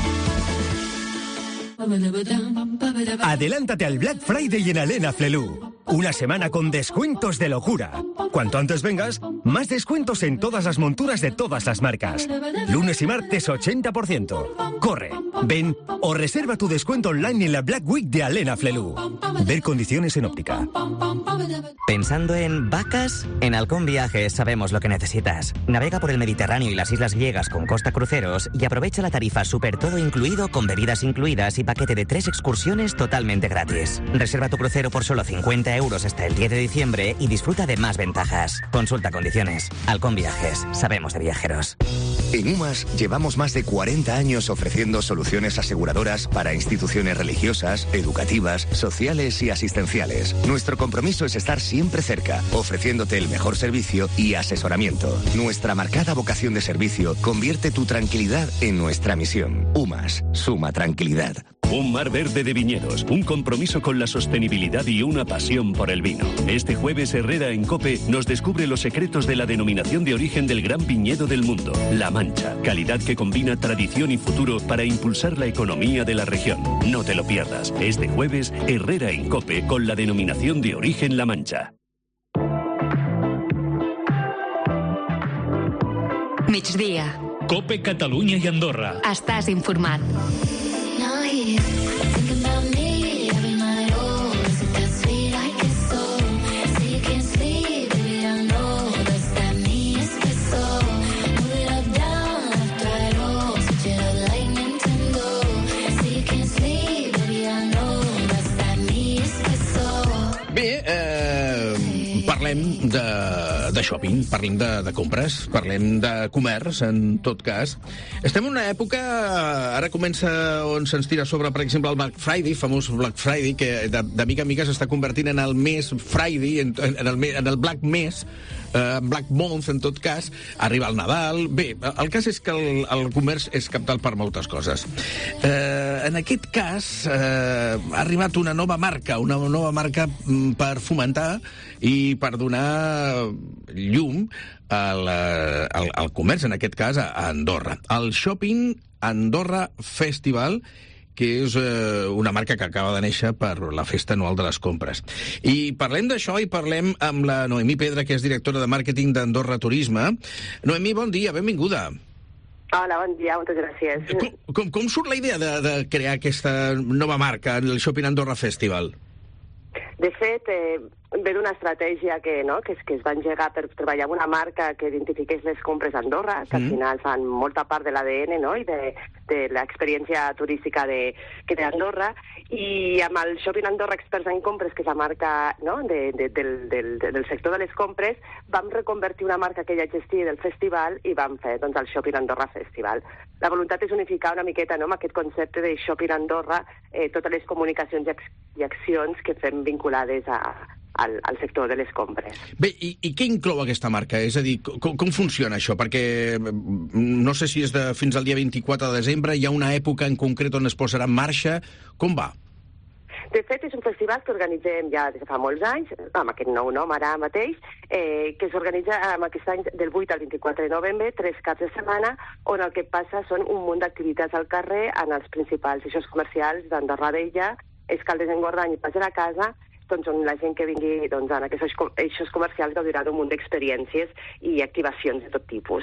Adelántate al Black Friday en Alena Flelu. Una semana con descuentos de locura. Cuanto antes vengas, más descuentos en todas las monturas de todas las marcas. Lunes y martes ochenta por ciento. Corre, ven o reserva tu descuento online en la Black Week de Alena Flelu. Ver condiciones en óptica. ¿Pensando en vacas? En Halcón Viajes sabemos lo que necesitas. Navega por el Mediterráneo y las islas griegas con Costa Cruceros y aprovecha la tarifa super todo incluido con bebidas incluidas y paquete de tres excursiones totalmente gratis. Reserva tu crucero por solo cincuenta euros hasta el diez de diciembre y disfruta de más ventajas. Consulta condiciones. Halcón Viajes. Sabemos de viajeros. En UMAS llevamos más de cuarenta años ofreciendo soluciones aseguradoras para instituciones religiosas, educativas, sociales y asistenciales. Nuestro compromiso es estar siempre cerca, ofreciéndote el mejor servicio y asesoramiento. Nuestra marcada vocación de servicio convierte tu tranquilidad en nuestra misión. UMAS, suma tranquilidad. Un mar verde de viñedos, un compromiso con la sostenibilidad y una pasión por el vino. Este jueves Herrera en COPE nos descubre los secretos de la denominación de origen del gran viñedo del mundo, La Mancha. Calidad que combina tradición y futuro para impulsar la economía de la región. No te lo pierdas. Este jueves Herrera en COPE con la denominación de origen La Mancha. Migdia. COPE Catalunya i Andorra. Estàs informat. Bé, eh, parlem de, de shopping, parlem de, de compres, parlem de comerç, en tot cas. Estem en una època, ara comença on se'ns tira sobre, per exemple, el Black Friday, famós Black Friday, que de, de mica en mica s'està convertint en el més Friday, en, en, el, en el Black Mes, eh, Black Month, en tot cas, arriba el Nadal... Bé, el cas és que el, el comerç és cabdal per moltes coses. Eh, en aquest cas, eh, ha arribat una nova marca, una nova marca per fomentar i per donar llum al, al, al comerç, en aquest cas, a Andorra. El Shopping Andorra Festival, que és eh, una marca que acaba de néixer per la festa anual de les compres. I parlem d'això i parlem amb la Noemí Pedra, que és directora de màrqueting d'Andorra Turisme. Noemí, bon dia, benvinguda. Hola, bon dia, moltes gràcies. Com, com, com surt la idea de, de crear aquesta nova marca, el Shopping Andorra Festival? De fet, eh, ve d'una estratègia que, no, que, es, que es va engegar per treballar amb una marca que identifiqués les compres a Andorra, que al final fan molta part de l'A D N, no?, i de, de l'experiència turística de, que té Andorra, i amb el Shopping Andorra Experts en Compres, que és la marca, no?, de, de, del, del, del sector de les compres, vam reconvertir una marca que ja existia del festival i vam fer, doncs, el Shopping Andorra Festival. La voluntat és unificar una miqueta, no?, amb aquest concepte de Shopping Andorra eh, totes les comunicacions i, i accions que fem vinculades a, al, al sector de les compres. Bé, i, i què inclou aquesta marca? És a dir, com, com funciona això? Perquè no sé si és de, fins al dia vint-i-quatre de desembre, hi ha una època en concret on es posarà en marxa. Com va? De fet, és un festival que organitzem ja des de fa molts anys, amb aquest nou nom ara mateix, eh, que s'organitza amb aquest any del vuit al vint-i-quatre de novembre, tres caps de setmana, on el que passa són un munt d'activitats al carrer en els principals eixos comercials d'Andorra Vella, Escaldes-Engordany i Pas de la Casa, doncs on la gent que vingui doncs, en aquests eixos comercials gaudirà d'un munt d'experiències i activacions de tot tipus.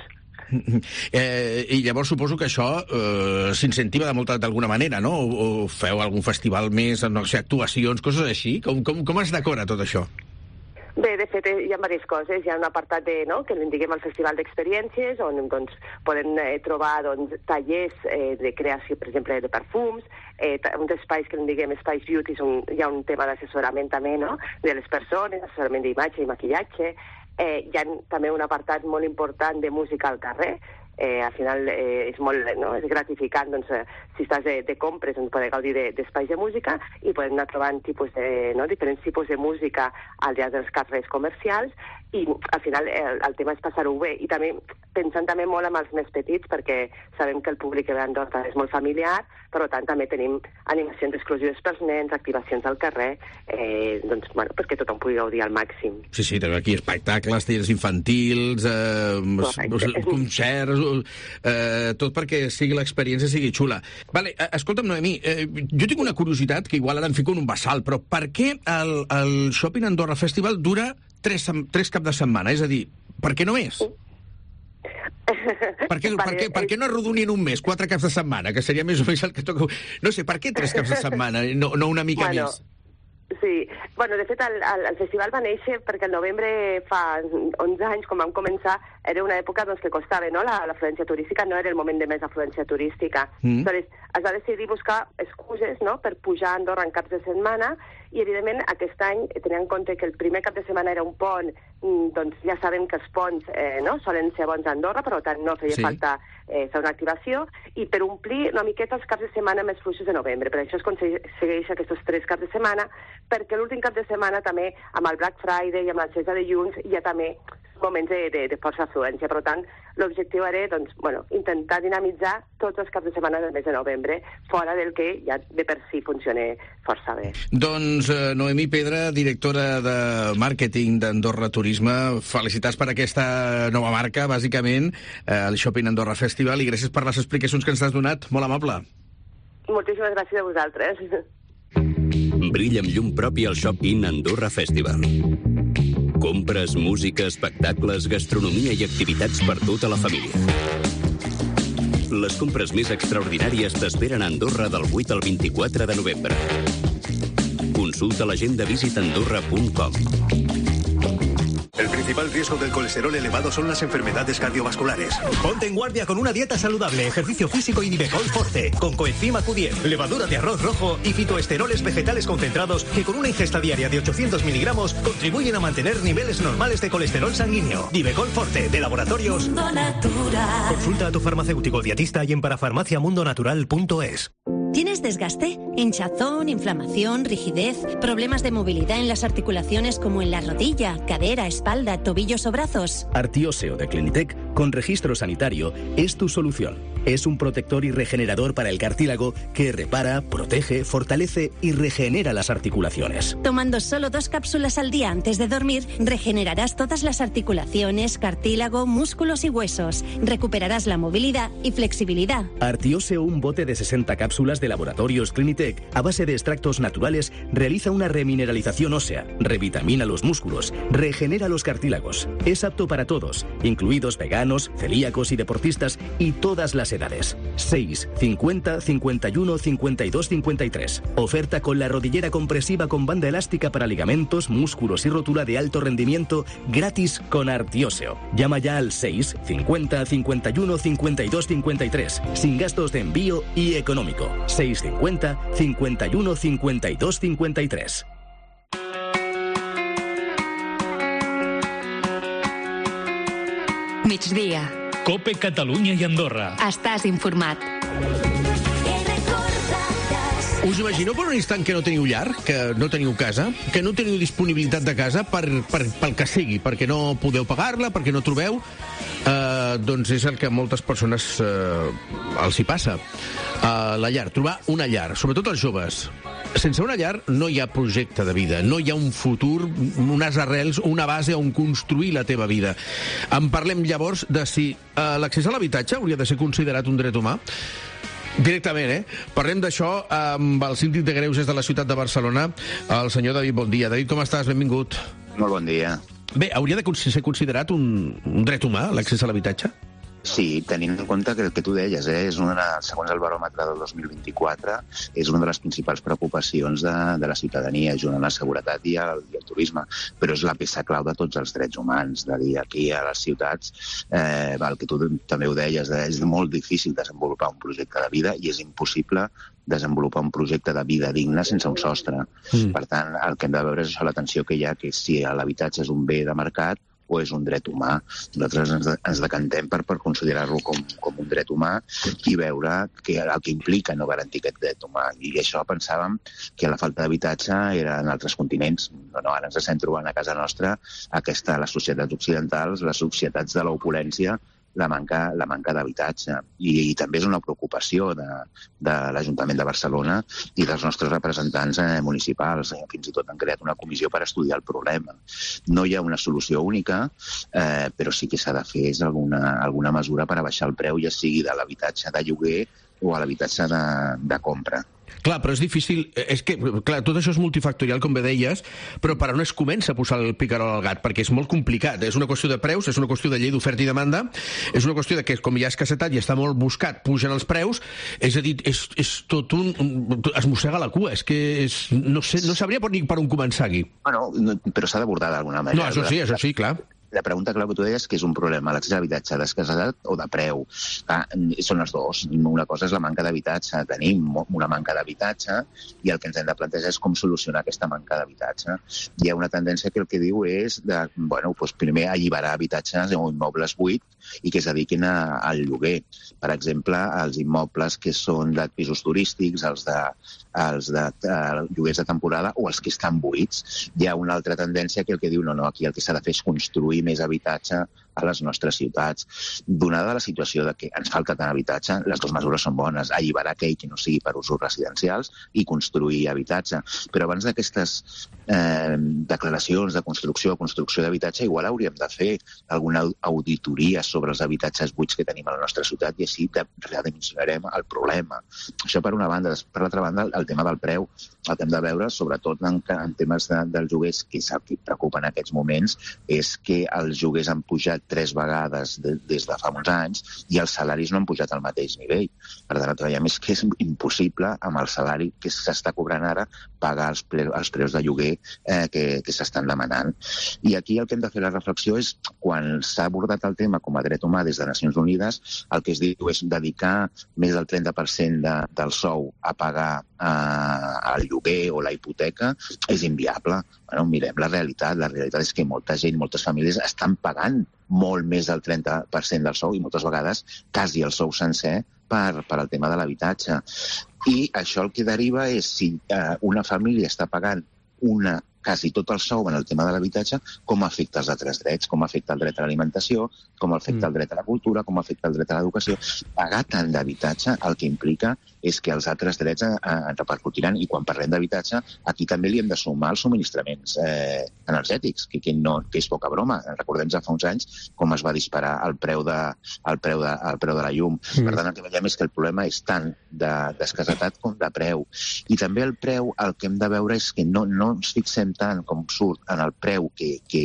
Eh, I llavors suposo que això eh, s'incentiva de molta d'alguna manera, no? O, o feu algun festival més, no sé, actuacions, coses així? Com, com, com es decora tot això? Bé, de fet, hi ha diverses coses. Hi ha un apartat de, no, que en diguem el Festival d'Experiències, on doncs, podem eh, trobar doncs, tallers eh, de creació, per exemple, de perfums, eh, uns espais que en diguem espais beauty, on hi ha un tema d'assessorament també, no?, de les persones, assessorament d'imatge i maquillatge. Eh, hi ha també un apartat molt important de música al carrer. Eh, al final eh, és molt, no?, és gratificant, doncs, eh, si estàs de, de compres, doncs, poder gaudir d'espais de, de música i podem anar trobant tipus de, no?, diferents tipus de música al llarg dels carrers comercials i al final el, el tema és passar-ho bé i també pensant també molt amb els més petits perquè sabem que el públic que ve a Andorra és molt familiar, per tant també tenim animacions exclusives pels nens, activacions al carrer, eh, doncs, bueno, perquè tothom pugui gaudir al màxim. Sí, sí, tenim aquí espectacles, tallers infantils, eh, concerts, eh, tot perquè sigui l'experiència sigui xula. Vale, escolta'm, Noemí, eh, jo tinc una curiositat que igual ara em fico en un bassal, però per què el, el Shopping Andorra Festival dura tres, tres cap de setmana? És a dir, per què no més? Per què, per, què, per què no arrodonien un mes, quatre caps de setmana, que seria més o menys el que toca... No sé, per què tres caps de setmana, no, no una mica bueno, més? Sí, bueno, de fet el, el, el festival va néixer perquè el novembre fa onze anys, quan vam començar, era una època doncs, que costava, no?, l'afluència turística, no era el moment de més afluència turística. Mm. Aleshores, es va decidir buscar excuses, no?, per pujar a Andorra en caps de setmana i, evidentment, aquest any, tenint en compte que el primer cap de setmana era un pont, doncs ja sabem que els ponts eh, no?, solen ser bons a Andorra, per tant no feia sí. falta eh, fer una activació, i per omplir una miqueta els caps de setmana més fluixos de novembre. Per això es aconsegueix aquests tres caps de setmana, perquè l'últim cap de setmana també, amb el Black Friday i amb la Xesa de Llums, hi ha també moments de, de, de força afluència. Per tant, l'objectiu era doncs, bueno, intentar dinamitzar tots els caps de setmana del mes de novembre, fora del que ja de per si funciona força bé. Doncs eh, Noemí Pedra, directora de màrqueting d'Andorra Turisme, felicitats per aquesta nova marca, bàsicament, eh, el Shopping Andorra Festival, i gràcies per les explicacions que ens has donat. Molt amable. Moltíssimes gràcies a vosaltres. Brilla amb llum propi al Shopping Andorra Festival. Compres, música, espectacles, gastronomia i activitats per tota la família. Les compres més extraordinàries t'esperen a Andorra del vuit al vint-i-quatre de novembre. Consulta l'agenda visit andorra punt com. El principal riesgo del colesterol elevado son las enfermedades cardiovasculares. Ponte en guardia con una dieta saludable, ejercicio físico y Nivecol Forte, con coenzima Q diez, levadura de arroz rojo y fitoesteroles vegetales concentrados que con una ingesta diaria de ochocientos miligramos contribuyen a mantener niveles normales de colesterol sanguíneo. Nivecol Forte, de Laboratorios Mundo Natural. Consulta a tu farmacéutico dietista y en parafarmaciamundonatural punto es. ¿Tienes desgaste, hinchazón, inflamación, rigidez, problemas de movilidad en las articulaciones como en la rodilla, cadera, espalda, tobillos o brazos? Artióseo de Clinitec, con registro sanitario, es tu solución. Es un protector y regenerador para el cartílago que repara, protege, fortalece y regenera las articulaciones. Tomando solo dos cápsulas al día antes de dormir, regenerarás todas las articulaciones, cartílago, músculos y huesos. Recuperarás la movilidad y flexibilidad. Artióseo, un bote de sesenta cápsulas de Laboratorios Clinitec a base de extractos naturales, realiza una remineralización ósea, revitamina los músculos, regenera los cartílagos. Es apto para todos, incluidos veganos, celíacos y deportistas, y todas las edades. seis, cincuenta, cincuenta y uno, cincuenta y dos, cincuenta y tres. Oferta con la rodillera compresiva con banda elástica para ligamentos, músculos y rótula de alto rendimiento, gratis con Artióseo. Llama ya al seis, cincuenta, cincuenta y uno, cincuenta y dos, cincuenta y tres, sin gastos de envío y económico. seis, cincuenta, cincuenta y uno, cincuenta y dos, cincuenta y tres. Migdia. Cope Catalunya i Andorra. Estàs informat. Us imagino per un instant que no teniu llar, que no teniu casa, que no teniu disponibilitat de casa per, per, pel que sigui, perquè no podeu pagar-la, perquè no trobeu, eh, doncs és el que a moltes persones eh, els hi passa. Eh, la llar, trobar una llar, sobretot els joves. Sense una llar no hi ha projecte de vida, no hi ha un futur, unes arrels, una base on construir la teva vida. En parlem llavors de si eh, l'accés a l'habitatge hauria de ser considerat un dret humà. Directament, eh? Parlem d'això amb el síndic de Greuges de la ciutat de Barcelona, el senyor David. Bon dia. David, com estàs? Benvingut. Molt bon dia. Bé, hauria de ser considerat un, un dret humà, l'accés a l'habitatge? Sí, tenint en compte que el que tu deies, eh, és una, segons el baròmetre del dos mil vint-i-quatre, és una de les principals preocupacions de, de la ciutadania, junt amb la seguretat i el, i el turisme, però és la peça clau de tots els drets humans. De dir, aquí a les ciutats, eh, el que tu també ho deies, eh, és molt difícil desenvolupar un projecte de vida i és impossible desenvolupar un projecte de vida digna sense un sostre. Mm. Per tant, el que hem de veure és això, l'atenció que hi ha, que si l'habitatge és un bé de mercat o és un dret humà. Nosaltres ens, ens decantem per, per considerar-lo com, com un dret humà i veure que el que implica no garantir aquest dret humà. I això pensàvem que la falta d'habitatge era en altres continents. No, no, ara ens estem trobant a casa nostra aquesta, les societats occidentals, les societats de l'opulència, la manca, la manca d'habitatge. I, I també és una preocupació de, de l'Ajuntament de Barcelona i dels nostres representants eh, municipals. Eh, fins i tot han creat una comissió per estudiar el problema. No hi ha una solució única, eh, però sí que s'ha de fer és alguna, alguna mesura per abaixar el preu, ja sigui de l'habitatge de lloguer o a l'habitatge de, de compra. Clar, però és difícil... És que, clar, tot això és multifactorial, com bé deies, però per on es comença a posar el picarol al gat? Perquè és molt complicat. És una qüestió de preus, és una qüestió de llei d'oferta i demanda, és una qüestió de que, com hi ha escassetat i està molt buscat, pugen els preus, és a dir, és, és tot un... es mossega la cua, és que és, no sé, no sabria per, ni per on començar aquí. Bueno, no, però s'ha d'abordar d'alguna manera. No, això sí, això sí, clar. La pregunta clau que tu deies que és un problema, l'accés a l'habitatge d'escassetat o de preu. Ah, són les dues. Una cosa és la manca d'habitatge. Tenim una manca d'habitatge i el que ens hem de plantejar és com solucionar aquesta manca d'habitatge. Hi ha una tendència que el que diu és de, bueno, doncs primer alliberar habitatges o immobles buits i que es dediquin a, al lloguer. Per exemple, els immobles que són de pisos turístics, els de, els de uh, lloguers de temporada o els que estan buits. Hi ha una altra tendència que el que diu no, no, aquí el que s'ha de fer és construir més habitatge a les nostres ciutats. Donada la situació de que ens falta tant habitatge, les dues mesures són bones. Alliberar aquell que no sigui per usos residencials i construir habitatge. Però abans d'aquestes eh, declaracions de construcció o construcció d'habitatge, igual hauríem de fer alguna auditoria sobre els habitatges buits que tenim a la nostra ciutat i així redimensionarem el problema. Això per una banda. Per l'altra banda, el tema del preu el que hem de veure, sobretot en, en temes de, dels lloguers, que és el que preocupa en aquests moments, és que els lloguers han pujat tres vegades de, des de fa uns anys i els salaris no han pujat al mateix nivell. Per tant, veiem que és impossible amb el salari que s'està cobrant ara pagar els, pre, els preus de lloguer eh, que, que s'estan demanant. I aquí el que hem de fer la reflexió és, quan s'ha abordat el tema com a dret humà des de Nacions Unides, el que es diu és dedicar més del trenta per cent de, del sou a pagar eh, el lloguer o la hipoteca, és inviable. Bueno, mirem la realitat. La realitat és que molta gent, moltes famílies estan pagant molt més del trenta per cent del sou i moltes vegades quasi el sou sencer per, per al tema de l'habitatge. I això el que deriva és si eh, una família està pagant una quasi tot el sou en el tema de l'habitatge, com afecta els altres drets, com afecta el dret a l'alimentació, com afecta el dret a la cultura, com afecta el dret a l'educació. Pagar tant d'habitatge el que implica és que els altres drets eh, repercutiran, i quan parlem d'habitatge, aquí també li hem de sumar els subministraments eh, energètics, que, que, no, que és poca broma. Recordem ja fa uns anys com es va disparar el preu de, el preu de, el preu de la llum. Mm. Per tant, el que veiem és que el problema és tant d'escassetat com de preu. I també el preu, el que hem de veure és que no, no ens fixem tant com surt en el preu que, que,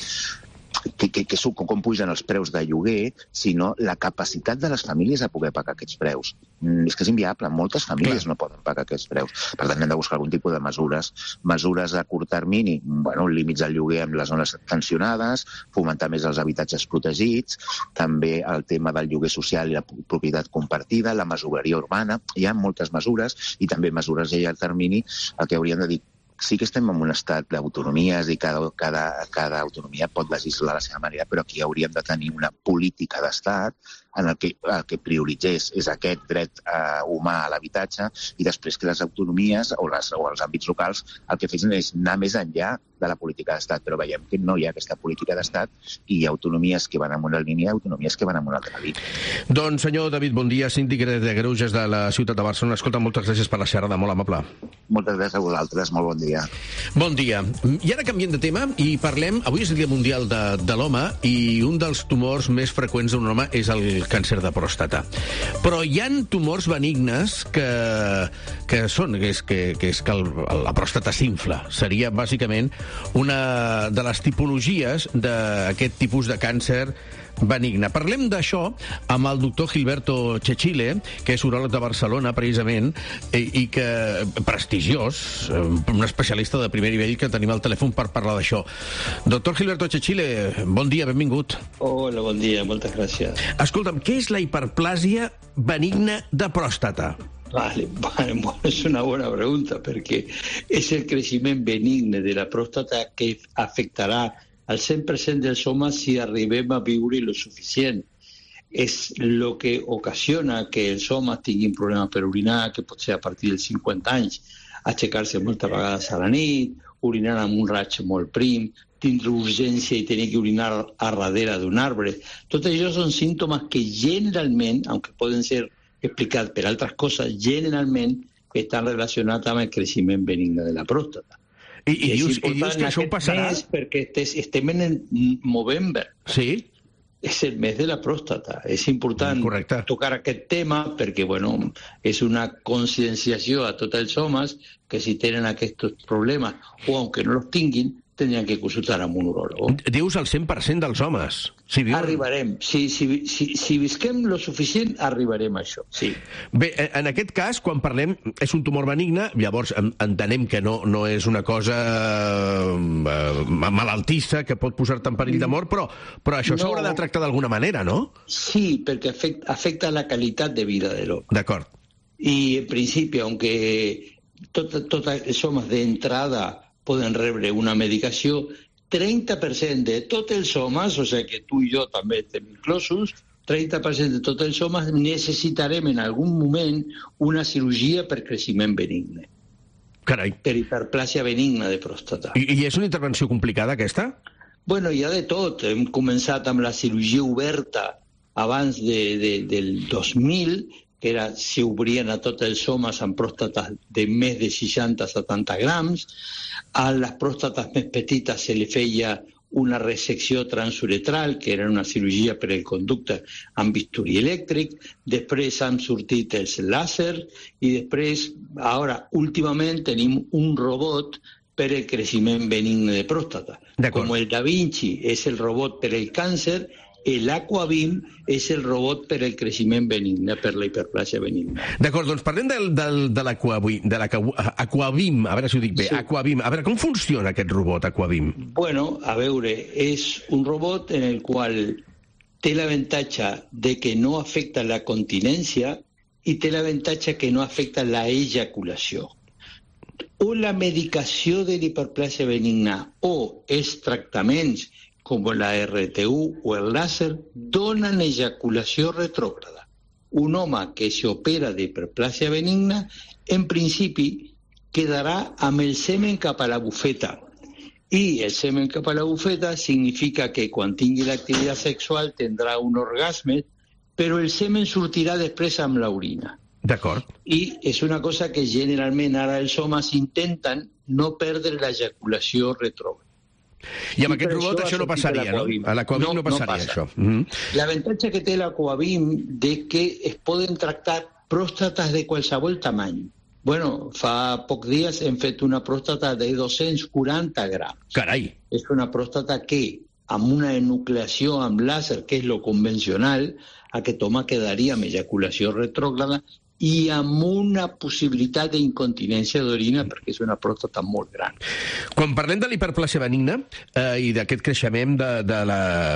que, que, que surt, com pugen els preus de lloguer, sinó la capacitat de les famílies a poder pagar aquests preus. Mm, és que és inviable, moltes famílies Clar. no poden pagar aquests preus. Per tant, hem de buscar algun tipus de mesures, mesures a curt termini, bueno, límits al lloguer en les zones tensionades, fomentar més els habitatges protegits, també el tema del lloguer social i la propietat compartida, la masoveria urbana. Hi ha moltes mesures i també mesures a llarg termini, el que hauríem de dir. Sí que estem en un estat d'autonomies i cada, cada, cada autonomia pot legislar a la seva manera, però aquí hauríem de tenir una política d'estat en el que, el que prioritzés és aquest dret eh, humà a l'habitatge i després que les autonomies o, les, o els àmbits locals el que fessin és anar més enllà de la política d'estat, però veiem que no hi ha aquesta política d'estat i hi ha autonomies que van en una línia i autonomies que van en una altra línia. Doncs senyor David, bon dia, síndic de Greuges de la ciutat de Barcelona. Escolta, moltes gràcies per la xerrada, molt amable. Moltes gràcies a vosaltres, molt bon dia. Bon dia. I ara canviem de tema i parlem, avui és el Dia Mundial de, de l'Home i un dels tumors més freqüents d'un home és el càncer de pròstata. Però hi ha tumors benignes que, que són, que és que, que, és que el, la pròstata s'infla. Seria bàsicament una de les tipologies d'aquest tipus de càncer benigne. Parlem d'això amb el doctor Gilberto Cecchile, que és uròleg de Barcelona, precisament, i, i que prestigiós, un especialista de primer nivell que tenim al telèfon per parlar d'això. Doctor Gilberto Cecchile, bon dia, benvingut. Hola, bon dia, moltes gràcies. Escolta'm, què és la hiperplàsia benigna de pròstata? Vale, bueno, es una buena pregunta, perquè és el creixement benigne de la pròstata que afectarà al cent per cent dels homes si arribem a viure lo suficient. És el que ocasiona que els homes tinguin problemes per orinar, que pot ser a partir dels cinquanta anys, aixecar-se moltes vegades a la nit, orinar amb un raig molt prim, tindre urgència i tenir que orinar a darrere d'un arbre. Tot això són símptomes que generalment, aunque poden ser explicats per altres coses, generalment estan relacionats amb el creixement benigne de la pròstata. I, i, dius, i dius que això passarà? Perquè estem en novembre. Sí. És el mes de la pròstata. És important Correcte. tocar aquest tema perquè, bueno, és una conscienciació a tots els homes que si tenen aquests problemes o aunque no los tinguin, tindrien que consultar amb un uròleg. Dius el cent per cent dels homes. Si viuen... Arribarem. Si, si, si, si visquem lo suficient, arribarem a això. Sí. Bé, en aquest cas, quan parlem, és un tumor benigne, llavors entenem que no, no és una cosa eh, malaltissa que pot posar-te en perill de mort, però, però això no. s'haurà de tractar d'alguna manera, no? Sí, perquè afecta, afecta la qualitat de vida de l'home. D'acord. I, en principi, aunque tots tot els homes d'entrada poden rebre una medicació, trenta per cent de tots els homes, o sigui que tu i jo també estem inclosos, trenta per cent de tots els homes necessitarem en algun moment una cirurgia per creixement benigne. Carai. Per hiperplàsia benigna de pròstata. I, I és una intervenció complicada, aquesta? Bueno, hi ha de tot. Hem començat amb la cirurgia oberta abans de, de, del dos mil, que era si obrien a tots els homes amb pròstates de més de seixanta a setanta grams. A les pròstates més petites se li feia una resecció transuretral, que era una cirurgia per al conducte amb bisturí elèctric. Després han sortit els làser i després, ara, últimament, tenim un robot per al creixement benigne de pròstata. Com el Da Vinci és el robot per al càncer, el Aquabim és el robot per al creixement benigne, per la hiperplàsia benigna. D'acord, doncs parlem del, del, de l'Aquabim, de l'Aquabim, a veure si ho dic bé, sí. Aquabim. A veure, com funciona aquest robot Aquabim? Bueno, a veure, és un robot en el qual té l'avantatge de que no afecta la continència i té l'avantatge que no afecta la ejaculació. O la medicació de l'hiperplàsia benigna o els tractaments com la R T U o el làser donen ejaculació retrògrada. Un home que s'opera d'hiperplàsia benigna, en principi, quedarà amb el semen cap a la bufeta. I el semen cap a la bufeta significa que quan tingui l'activitat sexual tindrà un orgasme, però el semen sortirà després amb l'orina. D'acord. I és una cosa que generalment ara els homes intenten no perdre l'ejaculació retrògrada. I amb I aquest robot això, això no passaria, no? A l'Aquavim no, no passaria, no això. Mm-hmm. L'avantatge que té l'Aquavim és que es poden tractar pròstates de qualsevol tamany. Bueno, fa pocs dies hem fet una pròstata de dos-cents quaranta grams. Carai! És una pròstata que, amb una enucleació amb làser, que és lo convencional, aquest home quedaria amb ejaculació retrògrada i amb una possibilitat d'incontinència d'orina perquè és una pròstata molt gran. Quan parlem de l'hiperplàsia benigna eh, i d'aquest creixement de, de la...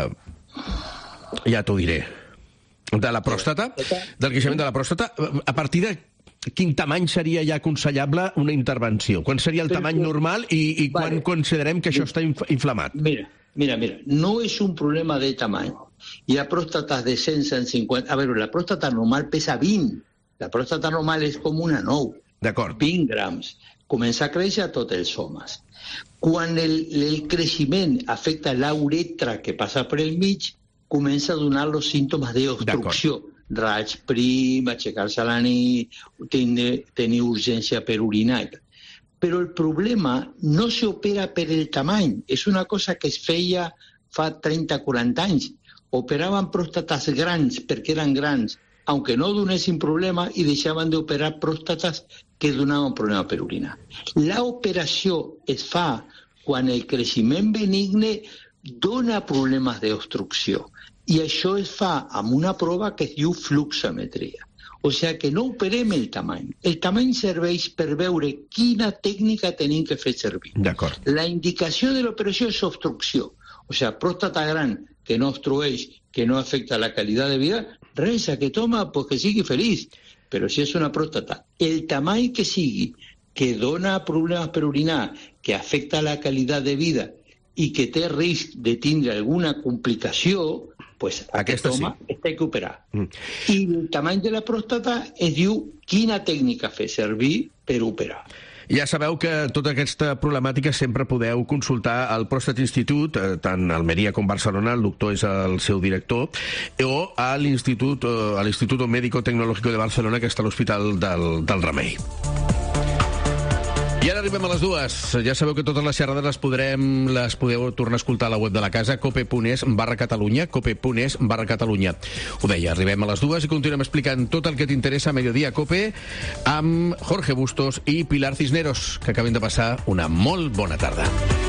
ja t'ho diré. De la pròstata, del creixement de la pròstata, a partir de quin tamany seria ja aconsellable una intervenció? Quan seria el tamany normal i, i quan vale. considerem que això està inflamat? Mira, mira, mira, no és un problema de tamany. Hi ha pròstates de cent a cent cinquanta... A veure, la pròstata normal pesa vint. La pròstata normal és com una nou. D'acord. vint grams. Comença a créixer a tots els homes. Quan el, el creixement afecta la uretra que passa per el mig, comença a donar els símptomes d'obstrucció. Raig prim, aixecar-se a la nit, tenir, tenir urgència per orinar. Però el problema no s'opera per el tamany. És una cosa que es feia fa trenta a quaranta anys. Operaven pròstates grans perquè eren grans, aunque no donessin problema, i deixaven d'operar pròstates que donaven problema per orinar. La operació es fa quan el creixement benigne dona problemes d'obstrucció. I això es fa amb una prova que es diu fluxometria. O sigui que no operem el tamany. El tamany serveix per veure quina tècnica tenim que fer servir. D'acord. La indicació de l'operació és obstrucció. O sigui, pròstata gran que no obstrueix, que no afecta la qualitat de vida, res, aquest home pues, que sigui feliç. Però si és una pròstata, el tamany que sigui, que dona problemes per orinar, que afecta la qualitat de vida i que té risc de tindre alguna complicació, pues aquest home sí. Té que operar. Mm. I el tamany de la pròstata es diu quina tècnica fer servir per operar. Ja sabeu que tota aquesta problemàtica sempre podeu consultar al Prostate Institute, eh, tant a Almeria com a Barcelona, el doctor és el seu director, o a l'Institut, a l'Instituto Médico Tecnológico de Barcelona, que està a l'Hospital del, del Remei. I ara arribem a les dues. Ja sabeu que totes les xerrades les podrem, les podeu tornar a escoltar a la web de la casa, cope.es barra Catalunya, cope.es barra Catalunya. Ho deia, arribem a les dues i continuem explicant tot el que t'interessa a Mediodía Cope amb Jorge Bustos i Pilar Cisneros, que acaben de passar una molt bona tarda.